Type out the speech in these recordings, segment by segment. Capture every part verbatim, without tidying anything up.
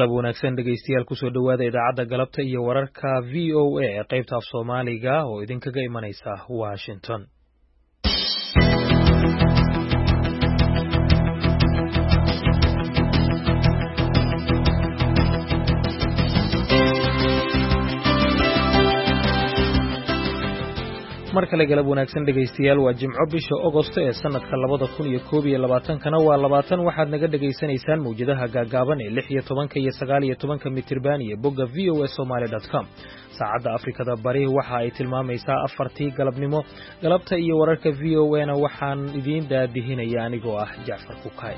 galab wanaagsan dhegaystayaal kusoo dhowaada idaacadda galabta iyo wararka v o a ee qaybta af soomaaliga oo idinkaga imanaysa Washington. mar kale galab wanaagsan dhegaystayaal waa Jimco bisha Agosto ee sanadka labada kun iyo koob iyo labaatan kana waa labaatan waxaad naga dhageysanaysaan mawjadaha gaagaaban ee lix iyo toban iyo sagaal iyo toban mitirban iyo bogga v o a somali dot com. saacadda Afrikada Bari waxa ay tilmaamaysaa afartii galabnimo. galabta iyo wararka v o a na waxaan idiin daadihinaya anigoo ah Jacfar Kukay.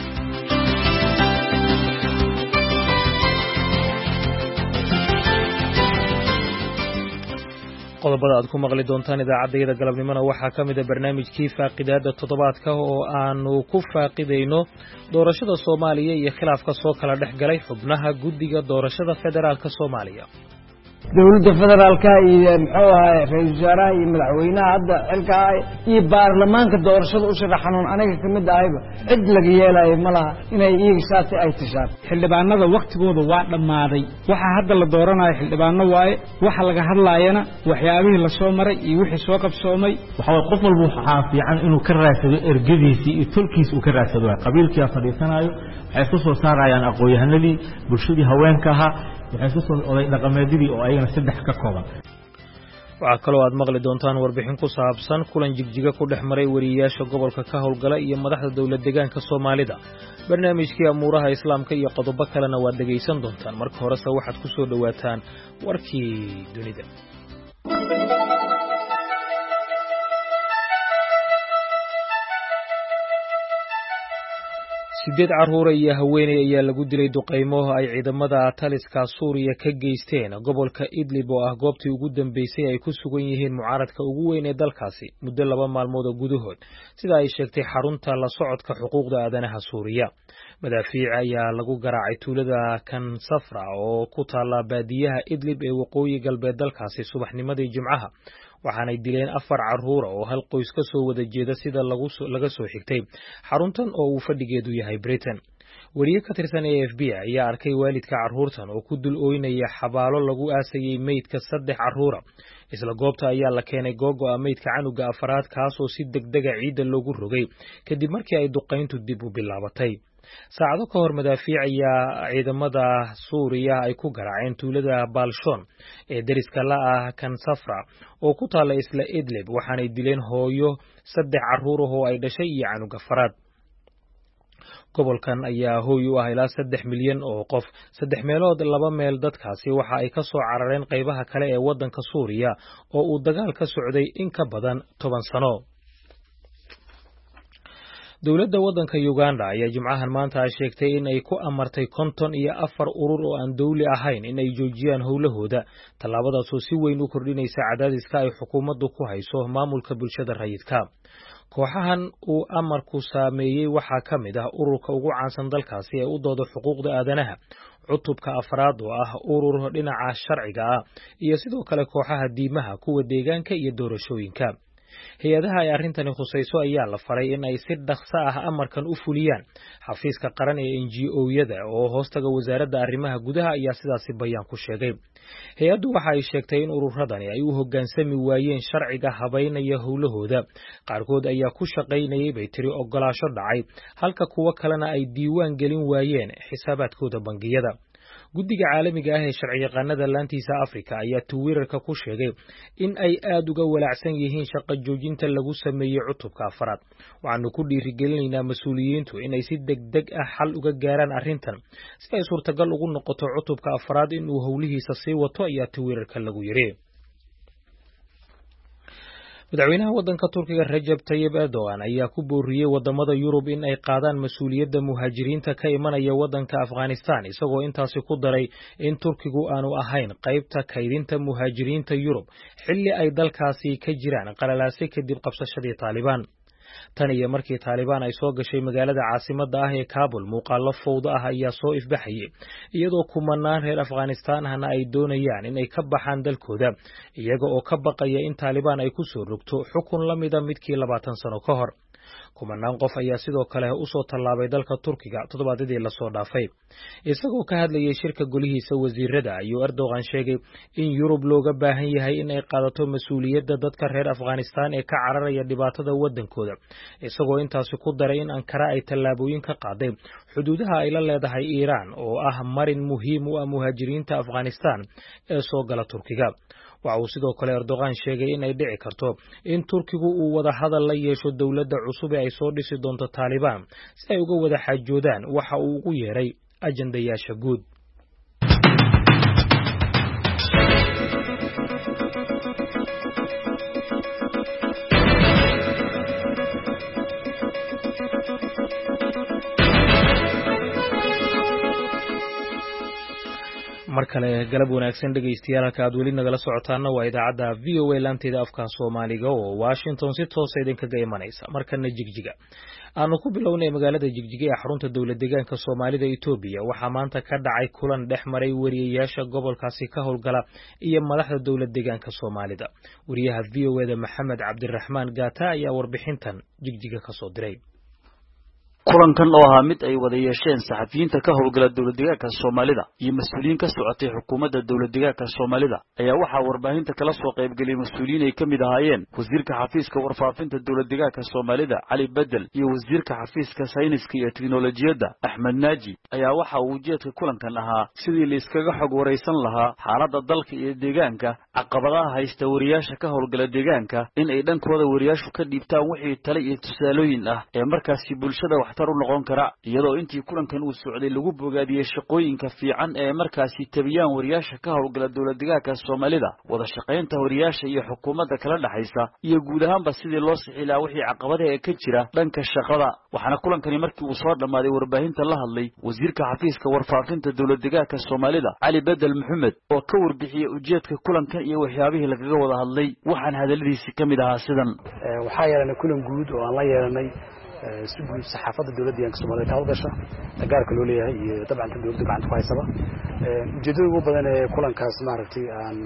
qodobada aad ku maqli doontaan idaacaddayada galabnimona waxaa ka mid ah barnaamijkii faaqidaada toddobaadka oo aanu ku faaqidayno doorashada Soomaaliya iyo khilaafka soo kala dhex galay xubnaha guddiga doorashada federaalka Soomaaliya. dawladda federaalka iyo muxuu ahaa ra'iisul wasaaraha iyo madaxweynaha hadda xilka iyo baarlamaanka doorashada u sharaxan aniga kamid ahayba cid laga yeelay malaha inay iyaga saati ay tishaan xildhibaanada waqtigooda waa dhamaaday waxa hadda la dooranayo xildhibaano waaye waxa laga hadlaayana waxyaabihii la soo maray iyo wixii soo qabsoomay waxa qof walba waxa fiican inuu ka raadsado ergadiisi iyo tulkiis uu ka raadsado qabiilkii fadhiisanayo waxay ku soo saarayaan aqoon-yahanadii bulshadii haweenka ahaa waxay ku soo oday dhaqameedii oo ayagana saddex ka kooban. waxa kale oo aad maqli doontaan warbixin ku saabsan kulan jigjiga ku dhex maray wariyaasha gobolka ka howlgala iyo madaxda dawlad deegaanka Soomaalida. barnaamijkii amuuraha islaamka iyo qodobo kalena waad dhageysan doontaan. marka horese waxaad ku soo dhawaataan warkii dunida. sideed carruur iyo haweeney ayaa lagu dilay duqeymo ay ciidamada taliska Suuriya ka geysteen gobolka Idlib oo ah goobtii ugu dambeysay ay ku sugan yihiin mucaaradka ugu weyn ee dalkaasi muddo laba maalmood oo gudahood sida ay sheegtay xarunta la socodka xuquuqda aadanaha Suuriya. madaafiic ayaa lagu garaacay tuulada kan Safra oo ku taala baadiyaha Idlib ee waqooyi galbeed dalkaasi subaxnimadii Jimcaha waxaanay dileen afar carruur oo hal qoys ka soo wada jeeda sida lagu laga soo xigtay xaruntan oo uu fadhigeedu yahay Britain. wariye ka tirsan A F B ayaa arkay waalidka carruurtan oo ku dul ooynaya xabaalo lagu aasayay meydka saddex carruur. isla goobta ayaa la keenay googo meydka canuga afraad kaas oo si degdeg ah ciida loogu rogay kadib markii ay duqeyntu dib u bilaabatay. saacado ka hor madaafiic ayaa ciidamada Suuriya ay ku garaaceen tuulada Balshon ee dariska la ah kan Safra oo ku taala isla Idlib waxaanay dileen hooyo saddex carruur oo ay dhashay iyo canuga afraad. gobolkan ayaa hooy u ah ilaa saddex milyan oo qof. saddex meelood laba meel dadkaasi waxa ay ka soo carareen qaybaha kale ee waddanka Suuriya oo uu dagaal ka socday in ka badan toban sano. dawladda waddanka Uganda ayaa Jimcahan maanta sheegtay in ay ku amartay konton iyo afar urur oo aan dawli ahayn in ay joojiyaan howlahooda tallaabadaas oo si weyn u kordhinaysa cadaadiska ay xukuumaddu ku hayso maamulka bulshada rayidka. kooxahan uu amarku saameeyay waxaa ka mid ah ururka ugu caansan dalkaasi ee u dooda xuquuqda aadanaha cutubka afraad oo ah urur dhinaca sharciga ah iyo sidoo kale kooxaha diimaha kuwa deegaanka iyo doorashooyinka. hay-adaha ay arrintani khusayso ayaa la faray in ay si dhaqso ah amarkan u fuliyaan. xafiiska qaran ee N G O-yada oo hoostaga wasaaradda arrimaha gudaha ayaa sidaasi bayaan ku sheegay. hay-addu waxa ay sheegtay in ururadani ay u hoggaansami waayeen sharciga habaynaya howlahooda. qaarkood ayaa ku shaqaynayay bay tiri ogolaasho dhacay halka kuwa kalena ay diiwaan gelin waayeen xisaabaadkooda bangiyada. guddiga caalamiga ah ee sharci yaqaanada laantiisa Afrika ayaa Twitterka ku sheegay in ay aad uga walaacsan yihiin shaqo joojinta lagu sameeyay cutubka afraad. waxaanu ku dhiirigelinaynaa mas'uuliyiintu inay si degdeg ah xal uga gaaraan arrintan si ay suurtagal ugu noqoto cutubka afraad in uu howlihiisa sii wato ayaa Twitterka lagu yiri. madaxweynaha waddanka Turkiga Recep Tayyip Erdogan ayaa ku booriyay wadamada Yurub in ay qaadaan mas'uuliyadda muhaajiriinta ka imanaya waddanka Afghanistan isagoo intaasi ku daray in Turkigu aanu ahayn qaybta kaydinta muhaajiriinta Yurub xilli ay dalkaasi ka jiraan qalalaase kadib qabsashadii Taliban. tan iyo markii Taliban ay soo gashay magaalada caasimadda ah ee Kabul muuqaalo fowdo ah ayaa soo ifbaxayay iyadoo kumanaan reer Afghanistan ahna ay doonayaan in ay ka baxaan dalkooda iyaga oo ka baqaya in Taliban ay ku soo rogto xukun la mid ah midkii labaatan sano ka hor. kumanaan qof ayaa sidoo kale u soo tallaabay dalka Turkiga toddobaadadii la soo dhaafay. Isagoo ka hadlayay shirka golihiisa wasiirada ayuu Erdogan sheegay in Yurub looga baahan yahay in ay qaadato mas'uuliyadda dadka reer Afghanistan ee ka cararaya dhibaatada wadankooda. Isagoo intaasi ku daray in Ankara ay tallaabooyin ka qaaday xuduudaha ay la leedahay Iiraan oo ah marin muhiim u ah muhaajiriinta Afghanistan ee soo gala Turkiga. waxa uu sidoo kale Erdogan sheegay in ay dhici karto in Turkigu uu wada hadal la yeesho dawladda cusub ee ay soo dhisi doonto Taliban si ay uga wada xaajoodaan waxa uu ugu yeeray ajandayaasha guud. markale galab wanaagsan dhageystayaal halka aad weli nagala socotaana waa idaacadda V O A laanteeda afka Soomaaliga oo Washington si toos ah idinkaga imanaysa markana Jigjiga aanu ku bilownay magaalada Jigjiga ee xarunta dawlad deegaanka Soomaalida Itoobiya waxaa maanta ka dhacay kulan dhex maray wariyeyaasha gobolkaasi ka howlgala iyo madaxda dawlad deegaanka Soomaalida wariyaha V O A da Maxamed Cabdiraxmaan Gaata ayaa warbixintan Jigjiga ka soo diray. kulankan oo ahaa mid ay wada yeesheen saxafiyiinta ka howlgala dawlad deegaanka Soomaalida iyo mas'uuliyiin ka socotay xukuumadda dawlad deegaanka Soomaalida ayaa waxa warbaahinta kala soo qayb galay mas'uuliyiin ay kamid ahaayeen wasiirka xafiiska warfaafinta dawlad deegaanka Soomaalida Cali Bedel iyo wasiirka xafiiska sayniska iyo tiknoolajiyadda Axmed Naaji ayaa waxa uu ujeedka kulankan ahaa sidii la iskaga xog wareysan lahaa xaaladda dalka iyo deegaanka caqabadaha haysta wariyaasha ka howlgala deegaanka in ay dhankooda wariyaashu ka dhiibtaan wixii talo iyo tusaalooyin ah ee markaasi bulshada tar u noqon kara iyadoo intii kulankan uu socday lagu bogaadiyay shaqooyinka fiican ee markaasi tabiyaan wariyaasha ka howlgala dawlad deegaanka Soomaalida wada shaqaynta wariyaasha iyo xukuumadda kala dhaxaysa iyo guud ahaanba sidii loo sixilaa wixii caqabadaha ee ka jira dhanka shaqada waxaana kulankani markii uu soo dhamaaday warbaahinta la hadlay wasiirka xafiiska warfaafinta dawlad deegaanka Soomaalida Cali Bedel Maxamed oo ka warbixiyay ujeedka kulankan iyo waxyaabihii lagaga wada hadlay waxaan hadaladiisa kamid ahaa sidan waxaa yeelanay kulan guud oo aan la yeelanay si guud saxaafadda dawladda deegaanka Soomaalida ka howlgasha gaarka loo leeyahay iyo dabcan dawladda gacanta ku haysaba ujeedada ugu badan ee kulankaas maaragtay aan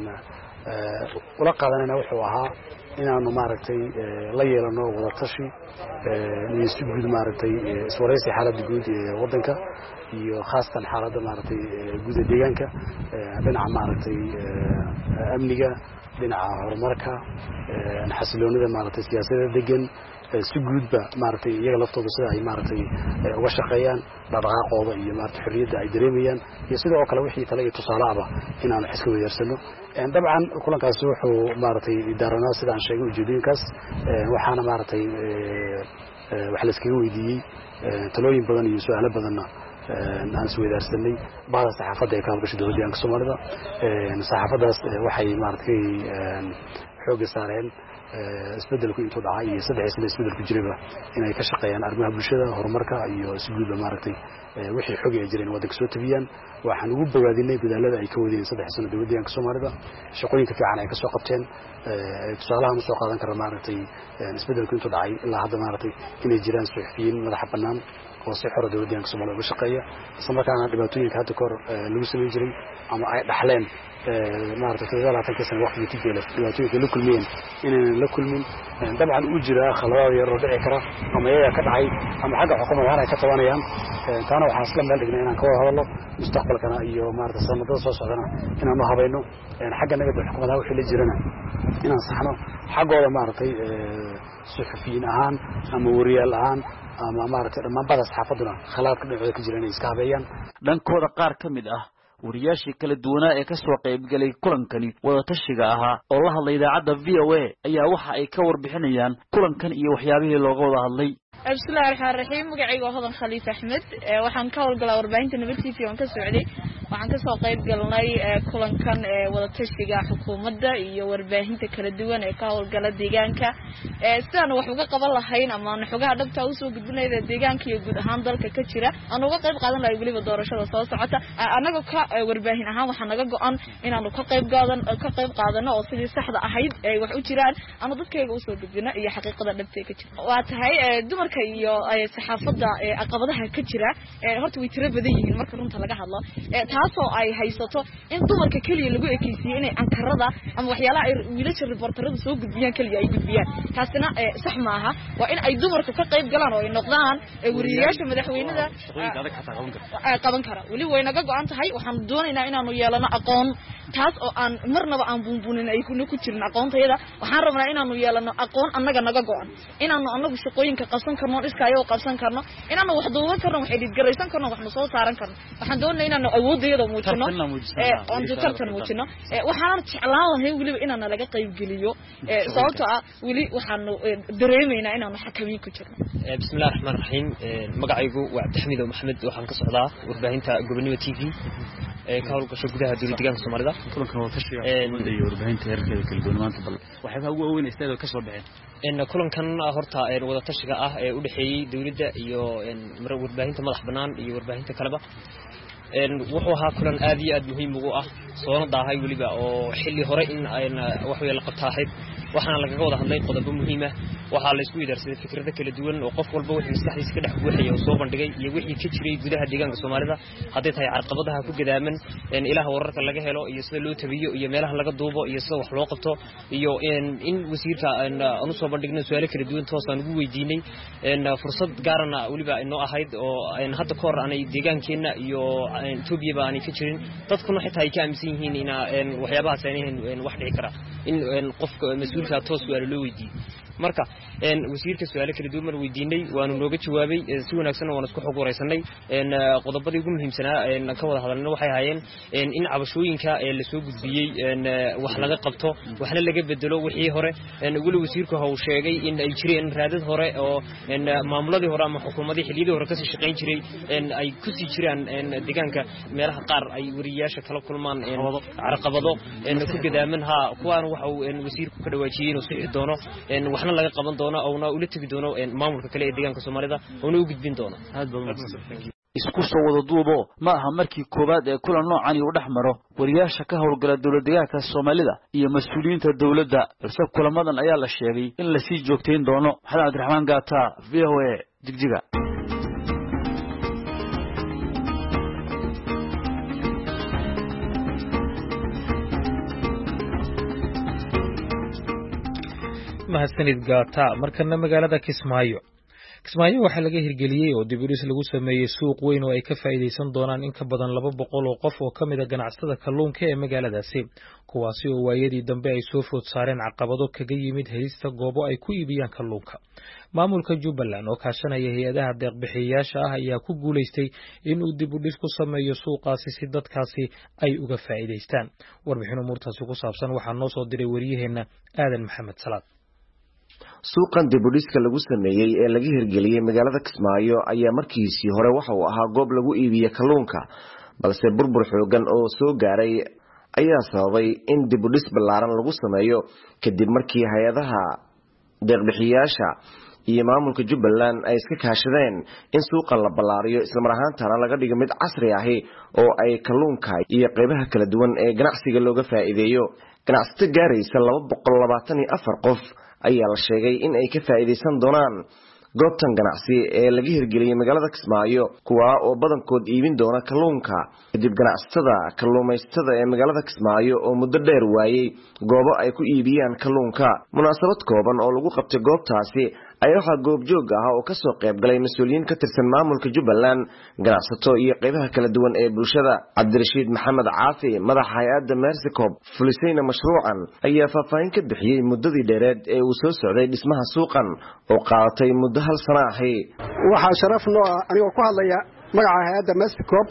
ula qaadanayna wuxuu ahaa inaanu maaragtay la yeelano wada tashi iyo si guud maaragtay iswareysi xaaladda guud ee wadanka iyo khaasatan xaaladda maaragtay guud ee deegaanka dhinaca maaragtay amniga dhinaca horumarka xasiloonida maaragtay siyaasadda degan si guudba maaragtay iyaga laftooda sida ay maaragtay uga shaqeeyaan dhaqdhaqaaqooda iyo maaragtay xorriyadda ay dareemayaan iyo sidoo kale wixii talo iyo tusaale ah inaanu xis ka wadaarsano dabcan kulankaasi wuxuu maaragtay idaaranaa sida aan sheegay ujeedooyinkaas waxaana maaragtay wax la iskaga weydiiyey talooyin badan iyo su'aalo badanna aan is wadaarsanay baada saxaafadda ee ka howlgasha dawladda deegaanka Soomaalida saxaafaddaas waxay maaragtay xoog saareen isbedelku intuu dhacay iyo saddex sano isbedelku jirayba inay ka shaqeeyaan arrimaha bulshada horumarka iyo si guud maaragtay wixii xog ay jireen wadanka soo tabiyaan waxaan ugu bogaadinay dadaalada ay ka wadeen saddex sano dawladda deegaanka Soomaalida shaqooyinka fiican ay ka soo qabteen tusaalaha soo qaadan kara maaragtay isbedelku intuu dhacay ilaa hadda maaragtay inay jiraan suxufiyiin madax bannaan oo si xor ah dawladda deegaanka Soomaalida uga shaqeeya isla markaana dhibaatooyinka hadda kor lagu sameyn jiray ama ay dhaxleen maaragtay labaatan sano waqti tijeelo dhibaatooyinka la kulmeen inaan la kulmin dabcan uu jira khaladaad yar oo dhici kara ama iyaga ka dhacay ama xagga xukuumadda ay ka tabanayaan taana waxaan isla meel dhignay inaan ka wada hadalno mustaqbalkana iyo maaragtay sanadada soo socdana inaan habayno xagga naga xukuumadda wixii la jirana inaan saxno xaggooda maaragtay suxufiyiin ahaan ama wariyaal ahaan ama maaragtay dhammaan bada saxaafaduna khalaadka dhinaca ka jira inay iska habeeyaan dhankooda qaar kamid ah wariyaashii kala duwanaa ee ka soo qayb galay kulankani wada tashiga ahaa oo la hadlay idaacadda V O A ayaa waxa ay ka warbixinayaan kulankan iyo waxyaabihii looga wada hadlay bismillaahir rahmaanir rahiim magacaygu waa Hodan Khaliif Axmed waxaan ka howlgalaa warbaahinta Nabad T V oo ka socday waxaan ka soo qayb galnay kulankan wada tashiga xukuumadda iyo warbaahinta kala duwan ee ka howlgala deegaanka sidaan wax uga qaban lahayn ama xogaha dhabta u soo gudbinayda deegaanka iyo guud ahaan dalka ka jira aan uga qayb qaadan lahayn waliba doorashada soo socota anaga ka warbaahin ahaan waxa naga go'an inaanu ka qayb qaadan ka qayb qaadano oo sidii saxda ahayd ay wax u jiraan ama dadkayga u soo gudbino iyo xaqiiqada dhabta ka jirta waa tahay dumarka iyo saxaafadda caqabadaha ka jira horta way tiro badan yihiin marka runta laga hadlo taasoo ay haysato in dumarka kaliya lagu ekeysiyo inay ankarada ama waxyaalaha ay wiilasha reporterada soo gudbiyaan kaliya ay gudbiyaan taasina sax ma aha waa in ay dumarku ka qayb galaan oo ay noqdaan wariyaasha madaxweynada qaban kara wali way naga go'an tahay waxaan doonaynaa inaanu yeelano aqoon taas oo aan marnaba aan buunbuunin ay ku jirin aqoontayada waxaan rabnaa inaanu yeelano aqoon annaga naga go'an inaanu annagu shaqooyinka qabsan karno iskaayo qabsan karno inaanu wax duuban karno wax edgaraysan karno wax soo saaran karno waxaan doonaynaa inaanu awoodayada muujino ee aan tartan muujino waxaan jeclaan lahayn waliba inaanu laga qayb geliyo sababtoo ah wali waxaanu dareemaynaa inaanu xakamiin ku jirno bismillaahir rahmaanir rahiim magacaygu waa Cabdixamiid Maxamed waxaan ka socdaa warbaahinta Gobonimo T V ee ka howlgasho gudaha dowladda Soomaalida kulankan wada tashiga iyo warbaahinta heerkeeda kala duwan maanta bal waxay ugu weyn istaado ka soo baxeen in kulankan horta ee wada tashiga ah ee u dhaxeeyay dowladda iyo warbaahinta madax banaan iyo warbaahinta kaleba een wuxuu ahaa kulan aad iyo aad muhiim ugu ah soo daahay waliba oo xilli hore in ay wax weey la qabtaahayd waxaana laga wada hadlay qodobo muhiim ah waxa la isku idaarsaday fikrado kala duwan oo qof walba wixii maskaxdiisa ka dhex buuxaya oo soo bandhigay iyo wixii ka jiray gudaha deegaanka Soomaalida haday tahay carqabadaha ku gadaaman in ilaha wararka laga helo iyo sida loo tabiyo iyo meelaha laga duubo iyo sida wax loo qabto iyo in in wasiirka aanu soo bandhigno su'aalo kala duwan toos aan ugu weydiinay in fursad gaarana waliba inoo ahayd oo in hadda ka hor aanay deegaankeena iyo Ethiopia baan ka jirin dadkuna xitaa ay ka aaminsan yihiin in waxyaabahaas ay wax dhici kara in qofka mas'uulka toos su'aalo loo weydiiyo marka een wasiirka su'aalo kala duwan weydiinay waanu nooga jawaabay si wanaagsan oo isku xog wareysanay een qodobadii ugu muhiimsanaa ee ka wada hadalna waxay hayeen in cabashooyinka ee la soo gudbiyay een wax laga qabto waxna laga bedelo wixii hore een ugu wasiirku uu sheegay in ay jireen raadad hore oo een maamuladii hore ama xukuumadii xiliyadii hore ka sii shaqeyn jiray een ay ku sii jiraan een deegaanka meelaha qaar ay wariyaasha kala kulmaan een carqabado een ku gadaaman ha kuwaan waxa uu wasiirku ka dhawaajiyay inuu sii doono een laga qaban doona oo uu la tagi doono in maamulka kale ee deegaanka Soomaalida oo uu gudbin doono aad badan isku soo wada duubo ma aha markii koobaad ee kulan noocan uu dhaxmaro wariyaasha ka howlgala dowladda deegaanka Soomaalida iyo mas'uuliyiinta dowladda balse kulamadan ayaa la sheegay in la sii joogteyn doono Maxamed Cabdiraxmaan Gaata V O A Jigjiga mahadsanid gaata markana magaalada Kismaayo Kismaayo waxa laga hirgeliyay oo dib u dhis lagu sameeyay suuq weyn oo ay ka faa'iideysan doonaan in ka badan laba boqol oo qof oo kamid ah ganacsatada kalluunka ee magaaladaasi kuwaasi oo waayadii dambe ay soo food saareen caqabado kaga yimid helista goobo ay ku iibiyaan kalluunka maamulka Jubbaland oo kaashanaya hay'adaha deeq bixiyayaasha ah ayaa ku guuleystay in uu dib u dhis ku sameeyo suuqaasi si dadkaasi ay uga faa'iideystaan warbixin umurtaasi ku saabsan waxa noo soo diray wariyaheena Aadan Maxamed Salaad suuqan dib u dhiska lagu sameeyay ee laga hirgeliyay magaalada Kismaayo ayaa markiisii hore waxa uu ahaa goob lagu iibiyo kalluunka balse burbur xoogan oo soo gaaray ayaa sababay in dib u dhis ballaaran lagu sameeyo kadib markii hay'adaha deeq bixiyayaasha iyo maamulka Jubbaland ay iska kaashadeen in suuqan la ballaariyo isla mar ahaantaana laga dhigo mid casri ah oo ay kalluunka iyo qaybaha kala duwan ee ganacsiga looga faa'iideeyo ganacsato gaaraysa laba boqol labaatan iyo afar qof ayaa la sheegay in ay ka faa'iideysan doonaan goobtan ganacsi ee laga hirgeliyay magaalada Kismaayo kuwa oo badankood iibin doona kalluunka kadib ganacsatada kalluumaysatada ee magaalada Kismaayo oo muddo dheer waayay goobo ay ku iibiyaan kalluunka munaasabad kooban oo lagu qabtay goobtaasi ayaa waxa goob joog ah oo ka soo qayb galay mas'uuliyiin ka tirsan maamulka Jubbaland ganacsato iyo qaybaha kala duwan ee bulshada Cabdirashiid Maxamed Caafi madaxa hay'adda Mersicop fulisayna mashruucan ayaa faahfaahin ka bixiyay muddadii dheereed ee uu soo socday dhismaha suuqan oo qaadatay muddo hal sano ah waxa sharaf noo ah anigoo ku hadlaya magaca hay'adda Mersicop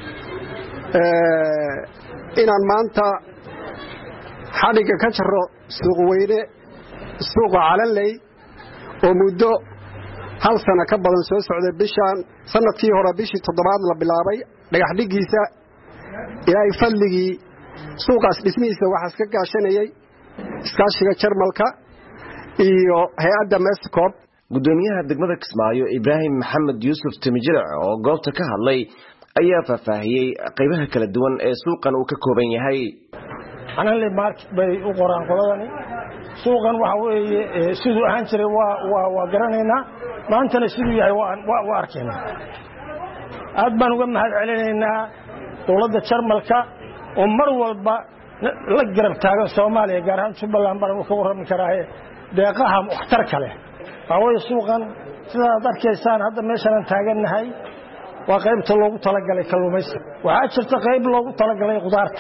ee inaan maanta xadhiga ka jaro suuq weyne suuqa Calanley oo muddo hal sano ka badan soo socday bishan sanadkii hore bishii toddobaad la bilaabay dhagax dhigiisa ilaa fadligii suuqaas dhismihiisa waxa iska gaashanayay iskaashiga Jarmalka iyo hay'adda Mersicop gudoomiyaha degmada Kismaayo Ibrahim Maxamed Yuusuf Timijirac oo goobta ka hadlay ayaa faahfaahiyay qaybaha kala duwan ee suuqan uu ka kooban yahay Calanley market bay u qoraan qoladani suuqan waxa weeye sidoo ahaan jiray waa waa waa garanayna maantana sidoo yahay waa waa arkeena aad baan uga mahad celinaynaa dowladda Jarmalka oo mar walba la garab taagan Soomaaliya gaar ahaan Jubbaland baan ka warrami karaa deeqaha waxtar kale away suuqan sida darkeysaan hadda meeshan taagannahay waa qaybta loogu talagalay kalluumaysiga waxaa jirta qayb loogu talagalay qudaarta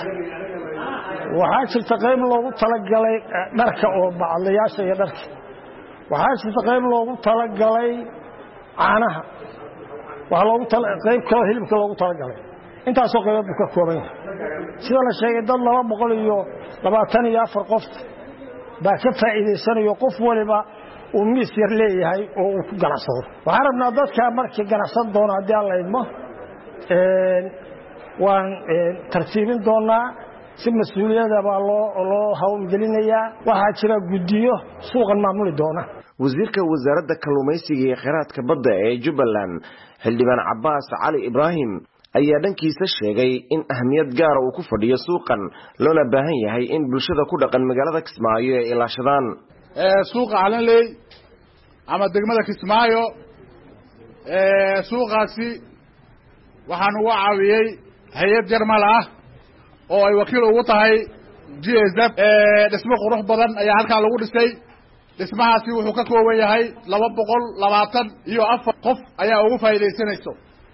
waxaa jirta qayb loogu talagalay dharka oo bacdayaasha iyo dharka waxaa jirta qayb loogu talagalay caanaha waxa loogu talagalay qayb kale hilibka loogu talagalay intaas oo qayb ka kooban yahay sida la sheegay dad laba boqol iyo labaatan iyo afar qof baa ka faa'iideysanayo qof waliba uu miis yar leeyahay oo uu ku ganacsado waxaan rabnaa dadka markii ganacsan doona hadii alla idmo een waan tartiibin doonaa si mas'uuliyada baa loo loo hawlgelinayaa waxaa jira guddiyo suuqan maamuli doona wasiirka wasaaradda kalluumaysiga iyo kheyraadka badda ee Jubbaland Xildhibaan Cabbaas Cali Ibraahim ayaa dhankiisa sheegay in ahmiyad gaar ah uu ku fadhiyo suuqan loona baahan yahay in bulshada ku dhaqan magaalada Kismaayo ay ilaashadaan ee suuqa Calanley ama degmada Kismaayo ee suuqaasi waxaan ugu caawiyay hay'ad Jarmal ah oo ay wakiil ugu tahay G S F ee dhismo qurux badan ayaa halka lagu dhisay dhismahaasi wuxuu ka kooban yahay laba boqol labaatan iyo afar qof ayaa ugu faa'iideysanayso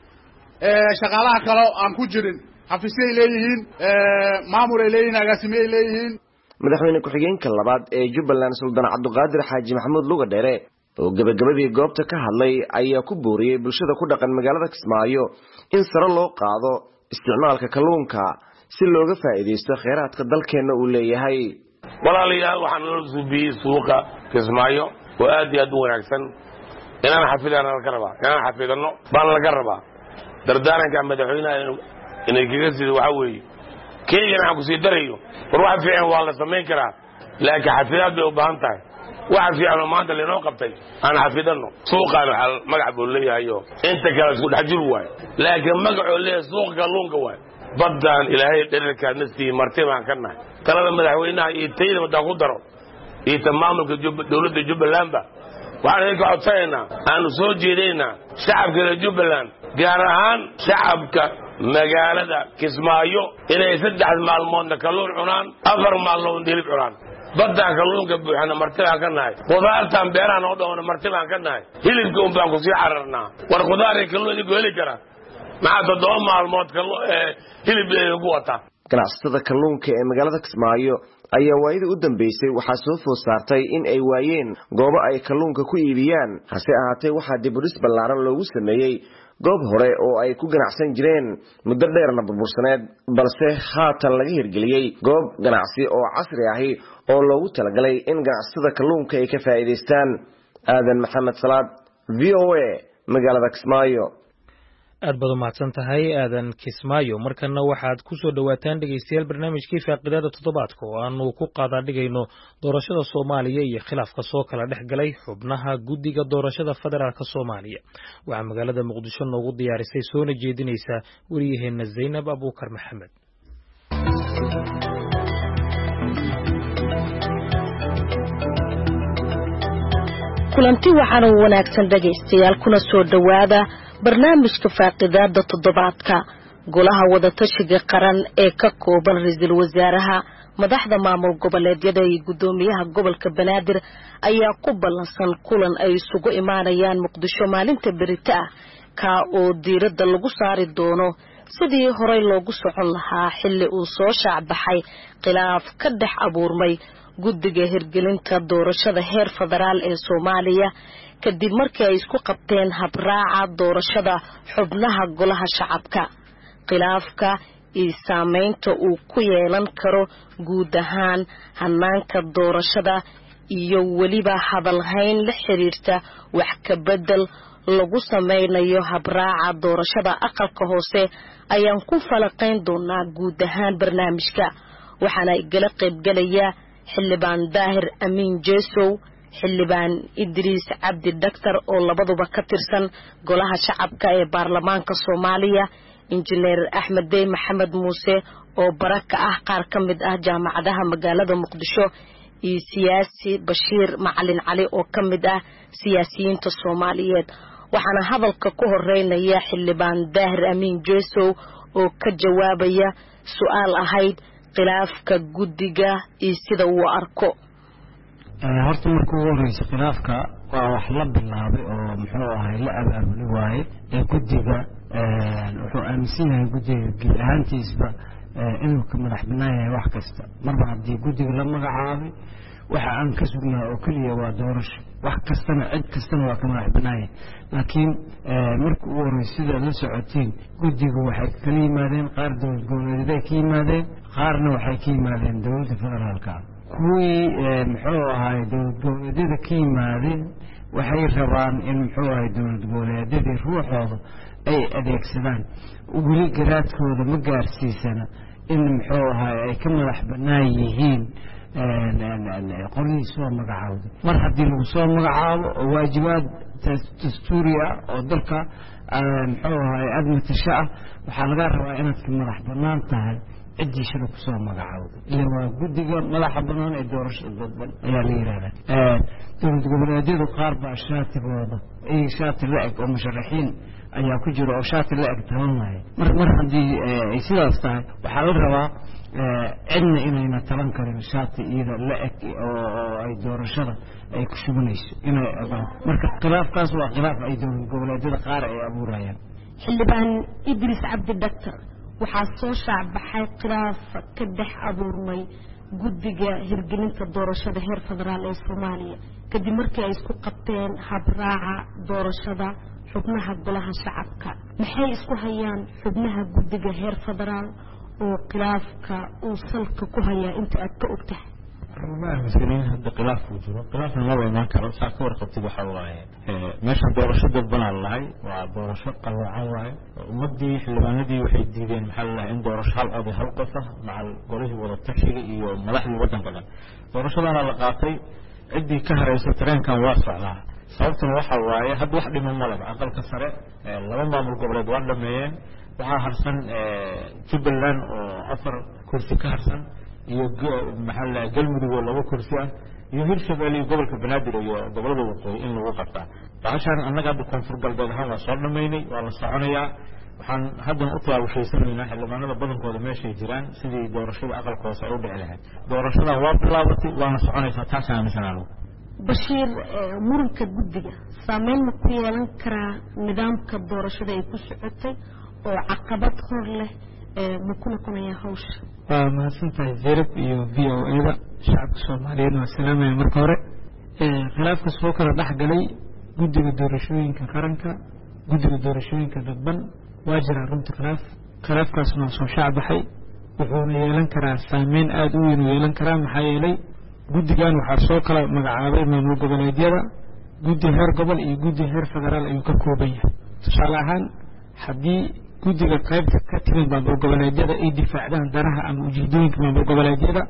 ee shaqaalaha kale aan ku jirin xafiisay leeyihiin ee maamul ay leeyihiin agaasimo ay leeyihiin madaxweyne ku-xigeenka labaad ee Jubbaland Sultan Cabduqaadir Xaaji Maxamuud Luga Dheere oo gabagabadii goobta ka hadlay ayaa ku booriyay bulshada ku dhaqan magaalada Kismaayo in sare loo qaado isticmaalka kalluunka si looga faa'iideysto kheyraadka dalkeena uu leeyahay walaalayaal waxaan la suubiyay suuqa Kismaayo oo aad iyo aad u wanaagsan inaan xafidana la karaba inaan xafidano baan la karaba dardaaranka madaxweynaha inay kaga sii waxa weeye keeyana aan ku sii darayo war waxa fiican waa la sameyn karaa laakiin xafidaad bay u baahan tahay waxa fiican maanta leenoo qabtay aan xafidano suuqaan hal magac buu leeyahay inta kale isku dhaxjir waay laakiin magacu leeyahay suuqa kalluunka waay badan ilaahay dhererka nastii martibaan ka nahay talada madaxweynaha iyo tayada wada ku daro iyo tamaamulka dawladda Jubbaland ba waxaan ka codsaynaa aan soo jeedinaa shacabka Jubbaland gaar ahaan shacabka magaalada Kismaayo inay saddex maalmood kalluun cunaan afar maalmood hilib cunaan badan kalluunka buuxana martibaan ka nahay qudaartan beeraan oo dhown martibaan ka nahay hilibka un baan ku sii cararnaa war qudaar kalluun igu heli kara maxaa toddoba maalmood hilib ugu wata ganacsatada kalluunka ee magaalada Kismaayo ayaa waayada u dambeysay waxaa soo food saartay in ay waayeen goobo ay kalluunka ku iibiyaan hase ahaatee waxaa dib u dhis ballaaran loogu sameeyay goob hore oo ay ku ganacsan jireen muddo dheerna burbursaneed balse haatan laga hirgeliyay goob ganacsi oo casri ahi oo loogu talagalay in ganacsatada kalluunka ay ka faa'iideystaan aadan maxamed salaad V O A magaalada Kismaayo aad baad u mahadsan tahay aadan Kismaayo markana waxaad ku soo dhawaataan dhageystayaal barnaamijkii faaqidaada toddobaadka oo aanu ku qaadaa dhigayno doorashada Soomaaliya iyo khilaafka soo kala dhexgalay xubnaha guddiga doorashada federaalka Soomaaliya waxa magaalada Muqdisho noogu diyaarisay soona jeedinaysa wariyaheena Zainab Abuukar Maxamed kulanti waxaan u wanaagsan dhageystayaal kuna soo dhawaada barnaamijka faaqidaada toddobaadka golaha wadatashiga qaran ee ka kooban ra'iisul wasaaraha madaxda maamul goboleedyada iyo gudoomiyaha gobolka Banaadir ayaa ku ballansan kulan ay isugu imaanayaan Muqdisho maalinta berita ah ka oo diiradda lagu saari doono sidii horey loogu socon lahaa xilli uu soo shaacbaxay khilaaf ka dhex abuurmay guddiga hirgelinta doorashada heer federaal ee Soomaaliya kadib markii ay isku qabteen habraaca doorashada xubnaha golaha shacabka khilaafka iyo saameynta uu ku yeelan karo guud ahaan hanaanka doorashada iyo weliba hadalhayn la xiriirta wax ka bedel lagu sameynayo habraaca doorashada aqalka hoose ayaan ku falaqayn doonaa guud ahaan barnaamijka waxaana igala qaybgalaya xildhibaan Daahir Amiin Jeesow xildhibaan Idriis Cabdi Daktar oo labaduba ka tirsan golaha shacabka ee baarlamaanka Soomaaliya injineer Axmed Dey Maxamed Muuse oo baraka ah qaar ka mid ah jaamacadaha magaalada Muqdisho iyo siyaasi Bashiir Macalin Cali oo ka mid ah siyaasiyiinta Soomaaliyeed waxaana hadalka ku horeynaya xildhibaan Daahir Amiin Jeesow oo ka jawaabaya su'aal ahayd khilaafka guddiga iyo sida uu arko. horta markuu ugu horreysay khilaafka waa wax la bilaabay oo muxuu ahay la abaabuli waaye ee guddiga wuxuu aaminsan yahay guddiga geed ahaantiisba inuu ka madax bannaan yahay wax kasta marba haddii guddiga la magacaabay waxa aan ka sugnaa oo keliya waa doorasho wax kastana cid kastana waa ka madax bannaan yahay laakiin markuu ugu horreysay sida la socotiin guddigu waxay kala yimaadeen qaar dowlad goboleedyada ka yimaadeen qaarna waxay ka yimaadeen dowladda federaalka kuwii muxuu ahay dowlad goboleedyada ka yimaadeen waxay rabaan in muxuu ahay dowlad goboleedyadii ruuxooda ay adeegsadaan weli garaadkooda ma gaarsiisana in muxuu ahay ay ka madax bannaan yihiin qolihii soo magacaawda mar haddii lagu soo magacaabo oo waajibaad dastuuri ah oo dalka muxuu ahay admatasho ah waxaa laga rabaa inaad ka madax bannaan tahay ciddii shala kusoo magacaawda ila waa guddiga madaxa bannaan ee doorashada dadban ayaa la yidhahdaa dowlad goboleedyadu qaar baa shaatigooda ay shaati la-eg oo musharaxiin ayaa ku jira oo shaati la-eg tabanaya mar mar haddii ay sidaas tahay waxaa la rabaa cidna inayna taban karin shaati iyada la-eg oo ay doorashada ay ku shubanayso inay marka khilaafkaas waa khilaaf ay dowlad goboleedyada qaar ay abuurayaan. xildhibaan idris cabdi dhaktar waxaa soo shaacbaxay khilaaf ka dhex abuurmay guddiga hirgelinta doorashada heer federaal ee soomaaliya kadib markii ay isku qabteen habraaca doorashada xubnaha golaha shacabka maxay isku hayaan xubnaha guddiga heer federaal oo khilaafka uu salka ku hayaa inta aad ka og tahay. ma aaminsanin hadda khilaaf uu jiro khilaafna maba imaan karo saa ka warqabtid waxa waaye meesha doorasho dadbanaan lahay waa doorasho qalwacan waaye ummadii xildhibaanadii waxay diideen maxaa lalahay in doorasho hal oday hal qof ah macal golihii wada tashiga iyo madaxdii waddanka dhan doorashadana la qaatay ciddii ka haraysa tareenkan waa socdaa sababtuna waxa waaye hadda wax dhiman malaba aqalka sare laba maamul goboleed waa dhameeyeen waxaa harsan jubbaland oo afar kursi ka harsan iyo maxaa la galmudug oo laba kursi ah iyo hirshabelle iyo gobolka banaadir iyo gobolada waqooyi in lagu qabtaa bahashaan annaga hadda koonfur galbeed ahaan waa soo dhammaynay waa la soconayaa waxaan haddana u tawaabushaysanaynaa xildhibaanada badankooda meeshay jiraan sidii doorashada aqalka hoose ay u dhici lahayd doorashadan waa bilaabatay waana soconaysaa taasaan aaminsanaa. bashiir muranka guddiga saameyn ma ku yeelan karaa nidaamka doorashada ay ku socotay oo caqabad hor leh ma ku noqonayaa hawsha. waa mahadsantahay zeerab iyo v o eda shacabka soomaaliyeed waa salaamaya marka hore khilaafka soo kala dhex galay guddiga doorashooyinka qaranka guddiga doorashooyinka dadban waa jiraa runta khilaaf khilaafkaasna waa soo shaacbaxay wuxuuna yeelan karaa saameyn aada u weyn u yeelan karaa maxaa yeelay guddigan waxaa soo kala magacaabay maamul goboleedyada guddi heer gobol iyo guddi heer federaal ayuu ka kooban yahay tusaale ahaan haddii guddiga qaybta ka timid maamul goboleedyada ay difaacdaan danaha ama ujeedooyinka maamul goboleedyada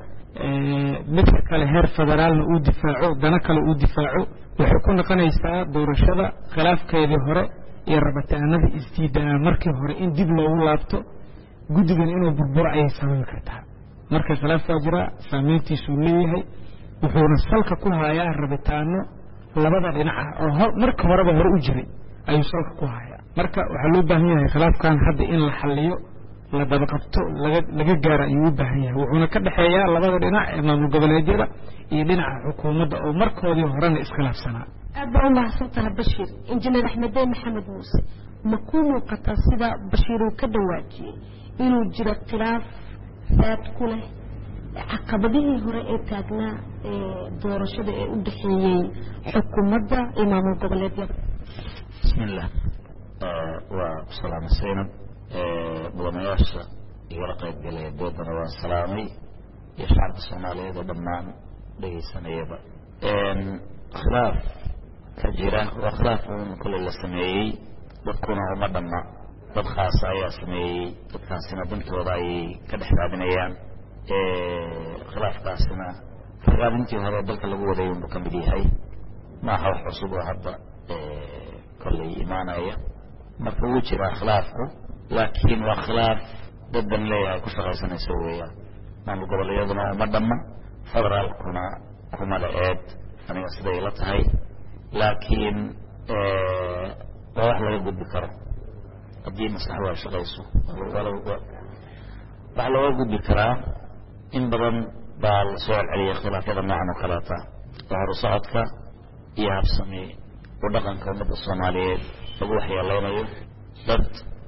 midka kale heer federaalna uu difaaco dana kale uu difaaco waxay ku noqonaysaa doorashada khilaafkeedii hore iyo rabitaanadii isdiidaa markii hore in dib loogu laabto guddigan inuu burburo ayay samayn kartaa marka khilaaf waa jira saameyntiisuu leeyahay wuxuuna salka ku hayaa rabitaano labada dhinaca oo marka horeba hore u jiray ayuu salka ku hayaa marka waxaa loo baahan yahay khilaafkan hadda in la xaliyo la dabaqabto laga laga gaaro ayuu u baahan yahay wuxuuna ka dhexeeyaa labada dhinac ee maamul goboleedyada iyo dhinaca xukuumadda oo markoodii horena iskhilaafsanaa. aad baa u mahadsantahay bashiir injineer axmedee maxamed muuse ma ku muuqataa sida bashiir uu ka dhawaajiyey inuu jiro khilaaf saad ku leh caqabadihii hore ee taagnaa ee doorashada ee u dhexeeyey xukuumadda iyo maamul goboleedyada. bismillah waa salaama saynab mudanayaasha igala qayb galaya doodana waan salaamay iyo shacabka soomaaliyeed oo dhammaan dhegaysanayaba khilaaf ka jira waa khilaaf uun kolley la sameeyey dadkuna uma dhamma dad khaasa ayaa sameeyey dadkaasina dantooda ayay ka dhex raadinayaan khilaafkaasina raadintii hore dalka lagu waday unbuu ka mid yahay maaha wax cusub oo hadda kolley imaanaya marka wuu jiraa khilaafku laakiin waa khilaaf dad ban leeyahay ku shaqaysanayso weeyaan maamul goboleedyaduna uma dhamma federaalkuna kuma la eed aniga siday la tahay laakiin waa wax laga gudbi karo haddii maskaxdu ay shaqayso waxaa looga gudbi karaa in badan baa la soo celceliyay khilaafyada noocan oo kaleeta oo horu socodka iyo habsami u dhaqanka ummadda soomaaliyeed lagu waxyeeleynayo dad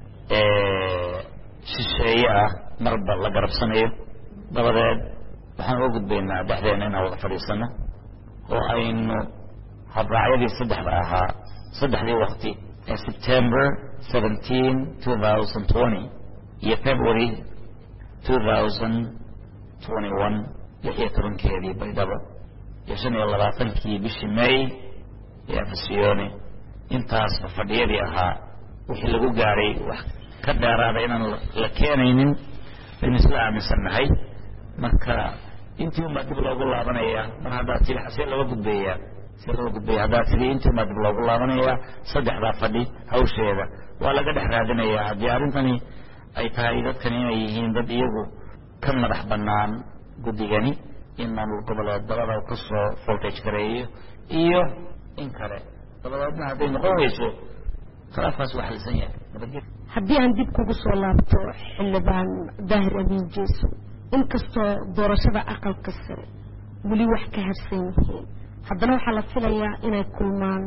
shisheeye ah marba la garabsanayo dabadeed waxaan uga gudbaynaa dhexdeena inaan wada fadhiisano oo aynu habraacyadii saddexda ahaa saddexdii waqti ee September seventeen two thousand twenty iyo February two thousand twenty-one lix iyo tobankeedii baydhabo iyo shan iyo labaatankii bishii May ee Afisiyoni intaas fadhiyadii ahaa wixii lagu gaaray wax ka dheeraaday inaan la keenaynin baynu isla aaminsannahay marka intii uma dib loogu laabanaya mar haddaa tiri xasee laga gudbeeyaa si loo gudbeeya haddaa tiri intii uma dib loogu laabanaya saddexdaa fadhi hawsheeda waa laga dhex raadinayaa haddii arrintani ay tahay dadkan inay yihiin dad iyagu ka madax bannaan guddigani in maamul goboleed dabada ka soo voltage gareeyo iyo in kale dabadeedna hadday noqon weyso khilaafkaas waa xalisan yahay nabadgel haddii aan dib kugu soo laabto xildhibaan daahir amiin jeeso inkastoo doorashada aqalka sare weli wax ka harsan yihiin haddana waxaa la filayaa inay kulmaan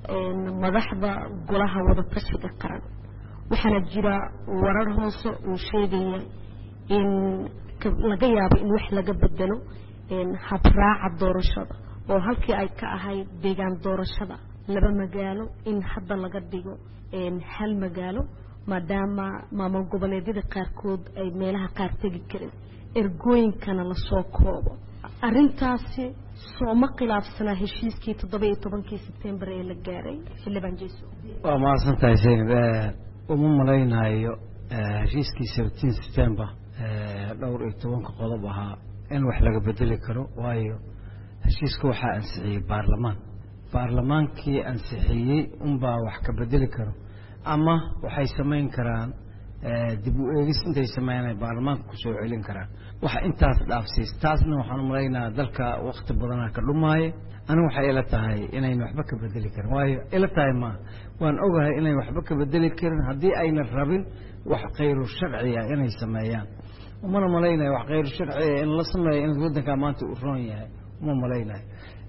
madaxda golaha wadatashiga qaran waxaana jira warar hoose uu sheegaya in laga yaabo in wax laga bedelo habraaca doorashada oo halkii ay ka ahayd deegaan doorashada laba magaalo in hadda laga dhigo hal magaalo maadaama maamul goboleedyada qaarkood ay meelaha qaar tegi karin ergooyinkana la soo koobo arrintaasi soo ma khilaafsanaa heshiiskii toddoba iyo tobankii September ee la gaaray xildhibaan jeeso waa mahadsantahay Zainab uma malaynayo heshiiskii seventeen September dhowr iyo tobanka qodob ahaa in wax laga bedeli karo waayo heshiiska waxaa ansixiyey baarlamaan baarlamaankii ansixiyey unbaa wax ka bedeli karo ama waxay samayn karaan dib u eegis intay sameeyaan baarlamaanka ku soo celin karaan waxa intaas dhaafsiis taasna waxaan u maleynayaa dalka waqti badan ka dhumaaye anigu waxay ila tahay inay waxba ka bedeli karin waayo ila tahay ma waan ogahay inay waxba ka bedeli karin haddii ayna rabin wax khayr sharci ah inay sameeyaan uma maleynayo wax khayr sharci ah in la sameeyo in wadanka maanta u roon yahay uma maleynayo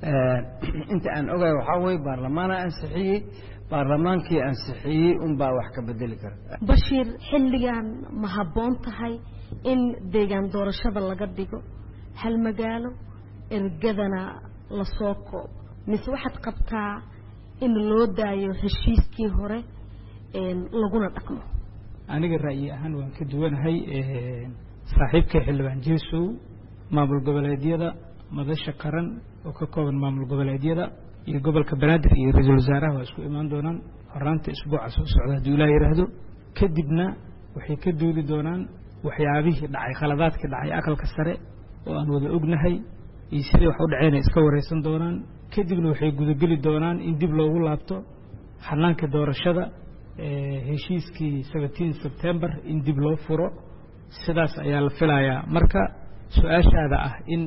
inta aan ogahay waxa way baarlamaanka ansixiyey baarlamaankii ansixiyey un baa wax ka bedeli kara Bashiir xilligan ma habboon tahay in deegaan doorashada laga dhigo hal magaalo ergadana la soo koobo mise waxaad qabtaa in loo daayo heshiiskii hore laguna dhaqmo aniga ra'yi ahaan waan ka duwanahay saaxiibka xildhibaan jeesow maamul goboleedyada madasha qaran oo ka kooban maamul goboleedyada iyo gobolka banaadir iyo ra'iisul wasaaraha waa isku imaan doonaan horaanta isbuuca soo socda haddii ilaahay yiraahdo kadibna waxay ka doodi doonaan waxyaabihii dhacay khaladaadkii dhacay aqalka sare oo aan wada ognahay iyo sidii wax u dhaceen iska wareysan doonaan kadibna waxay gudageli doonaan in dib loogu laabto xanaanka doorashada heshiiskii seventeen September in dib loo furo sidaas ayaa la filayaa marka su'aashaada ah in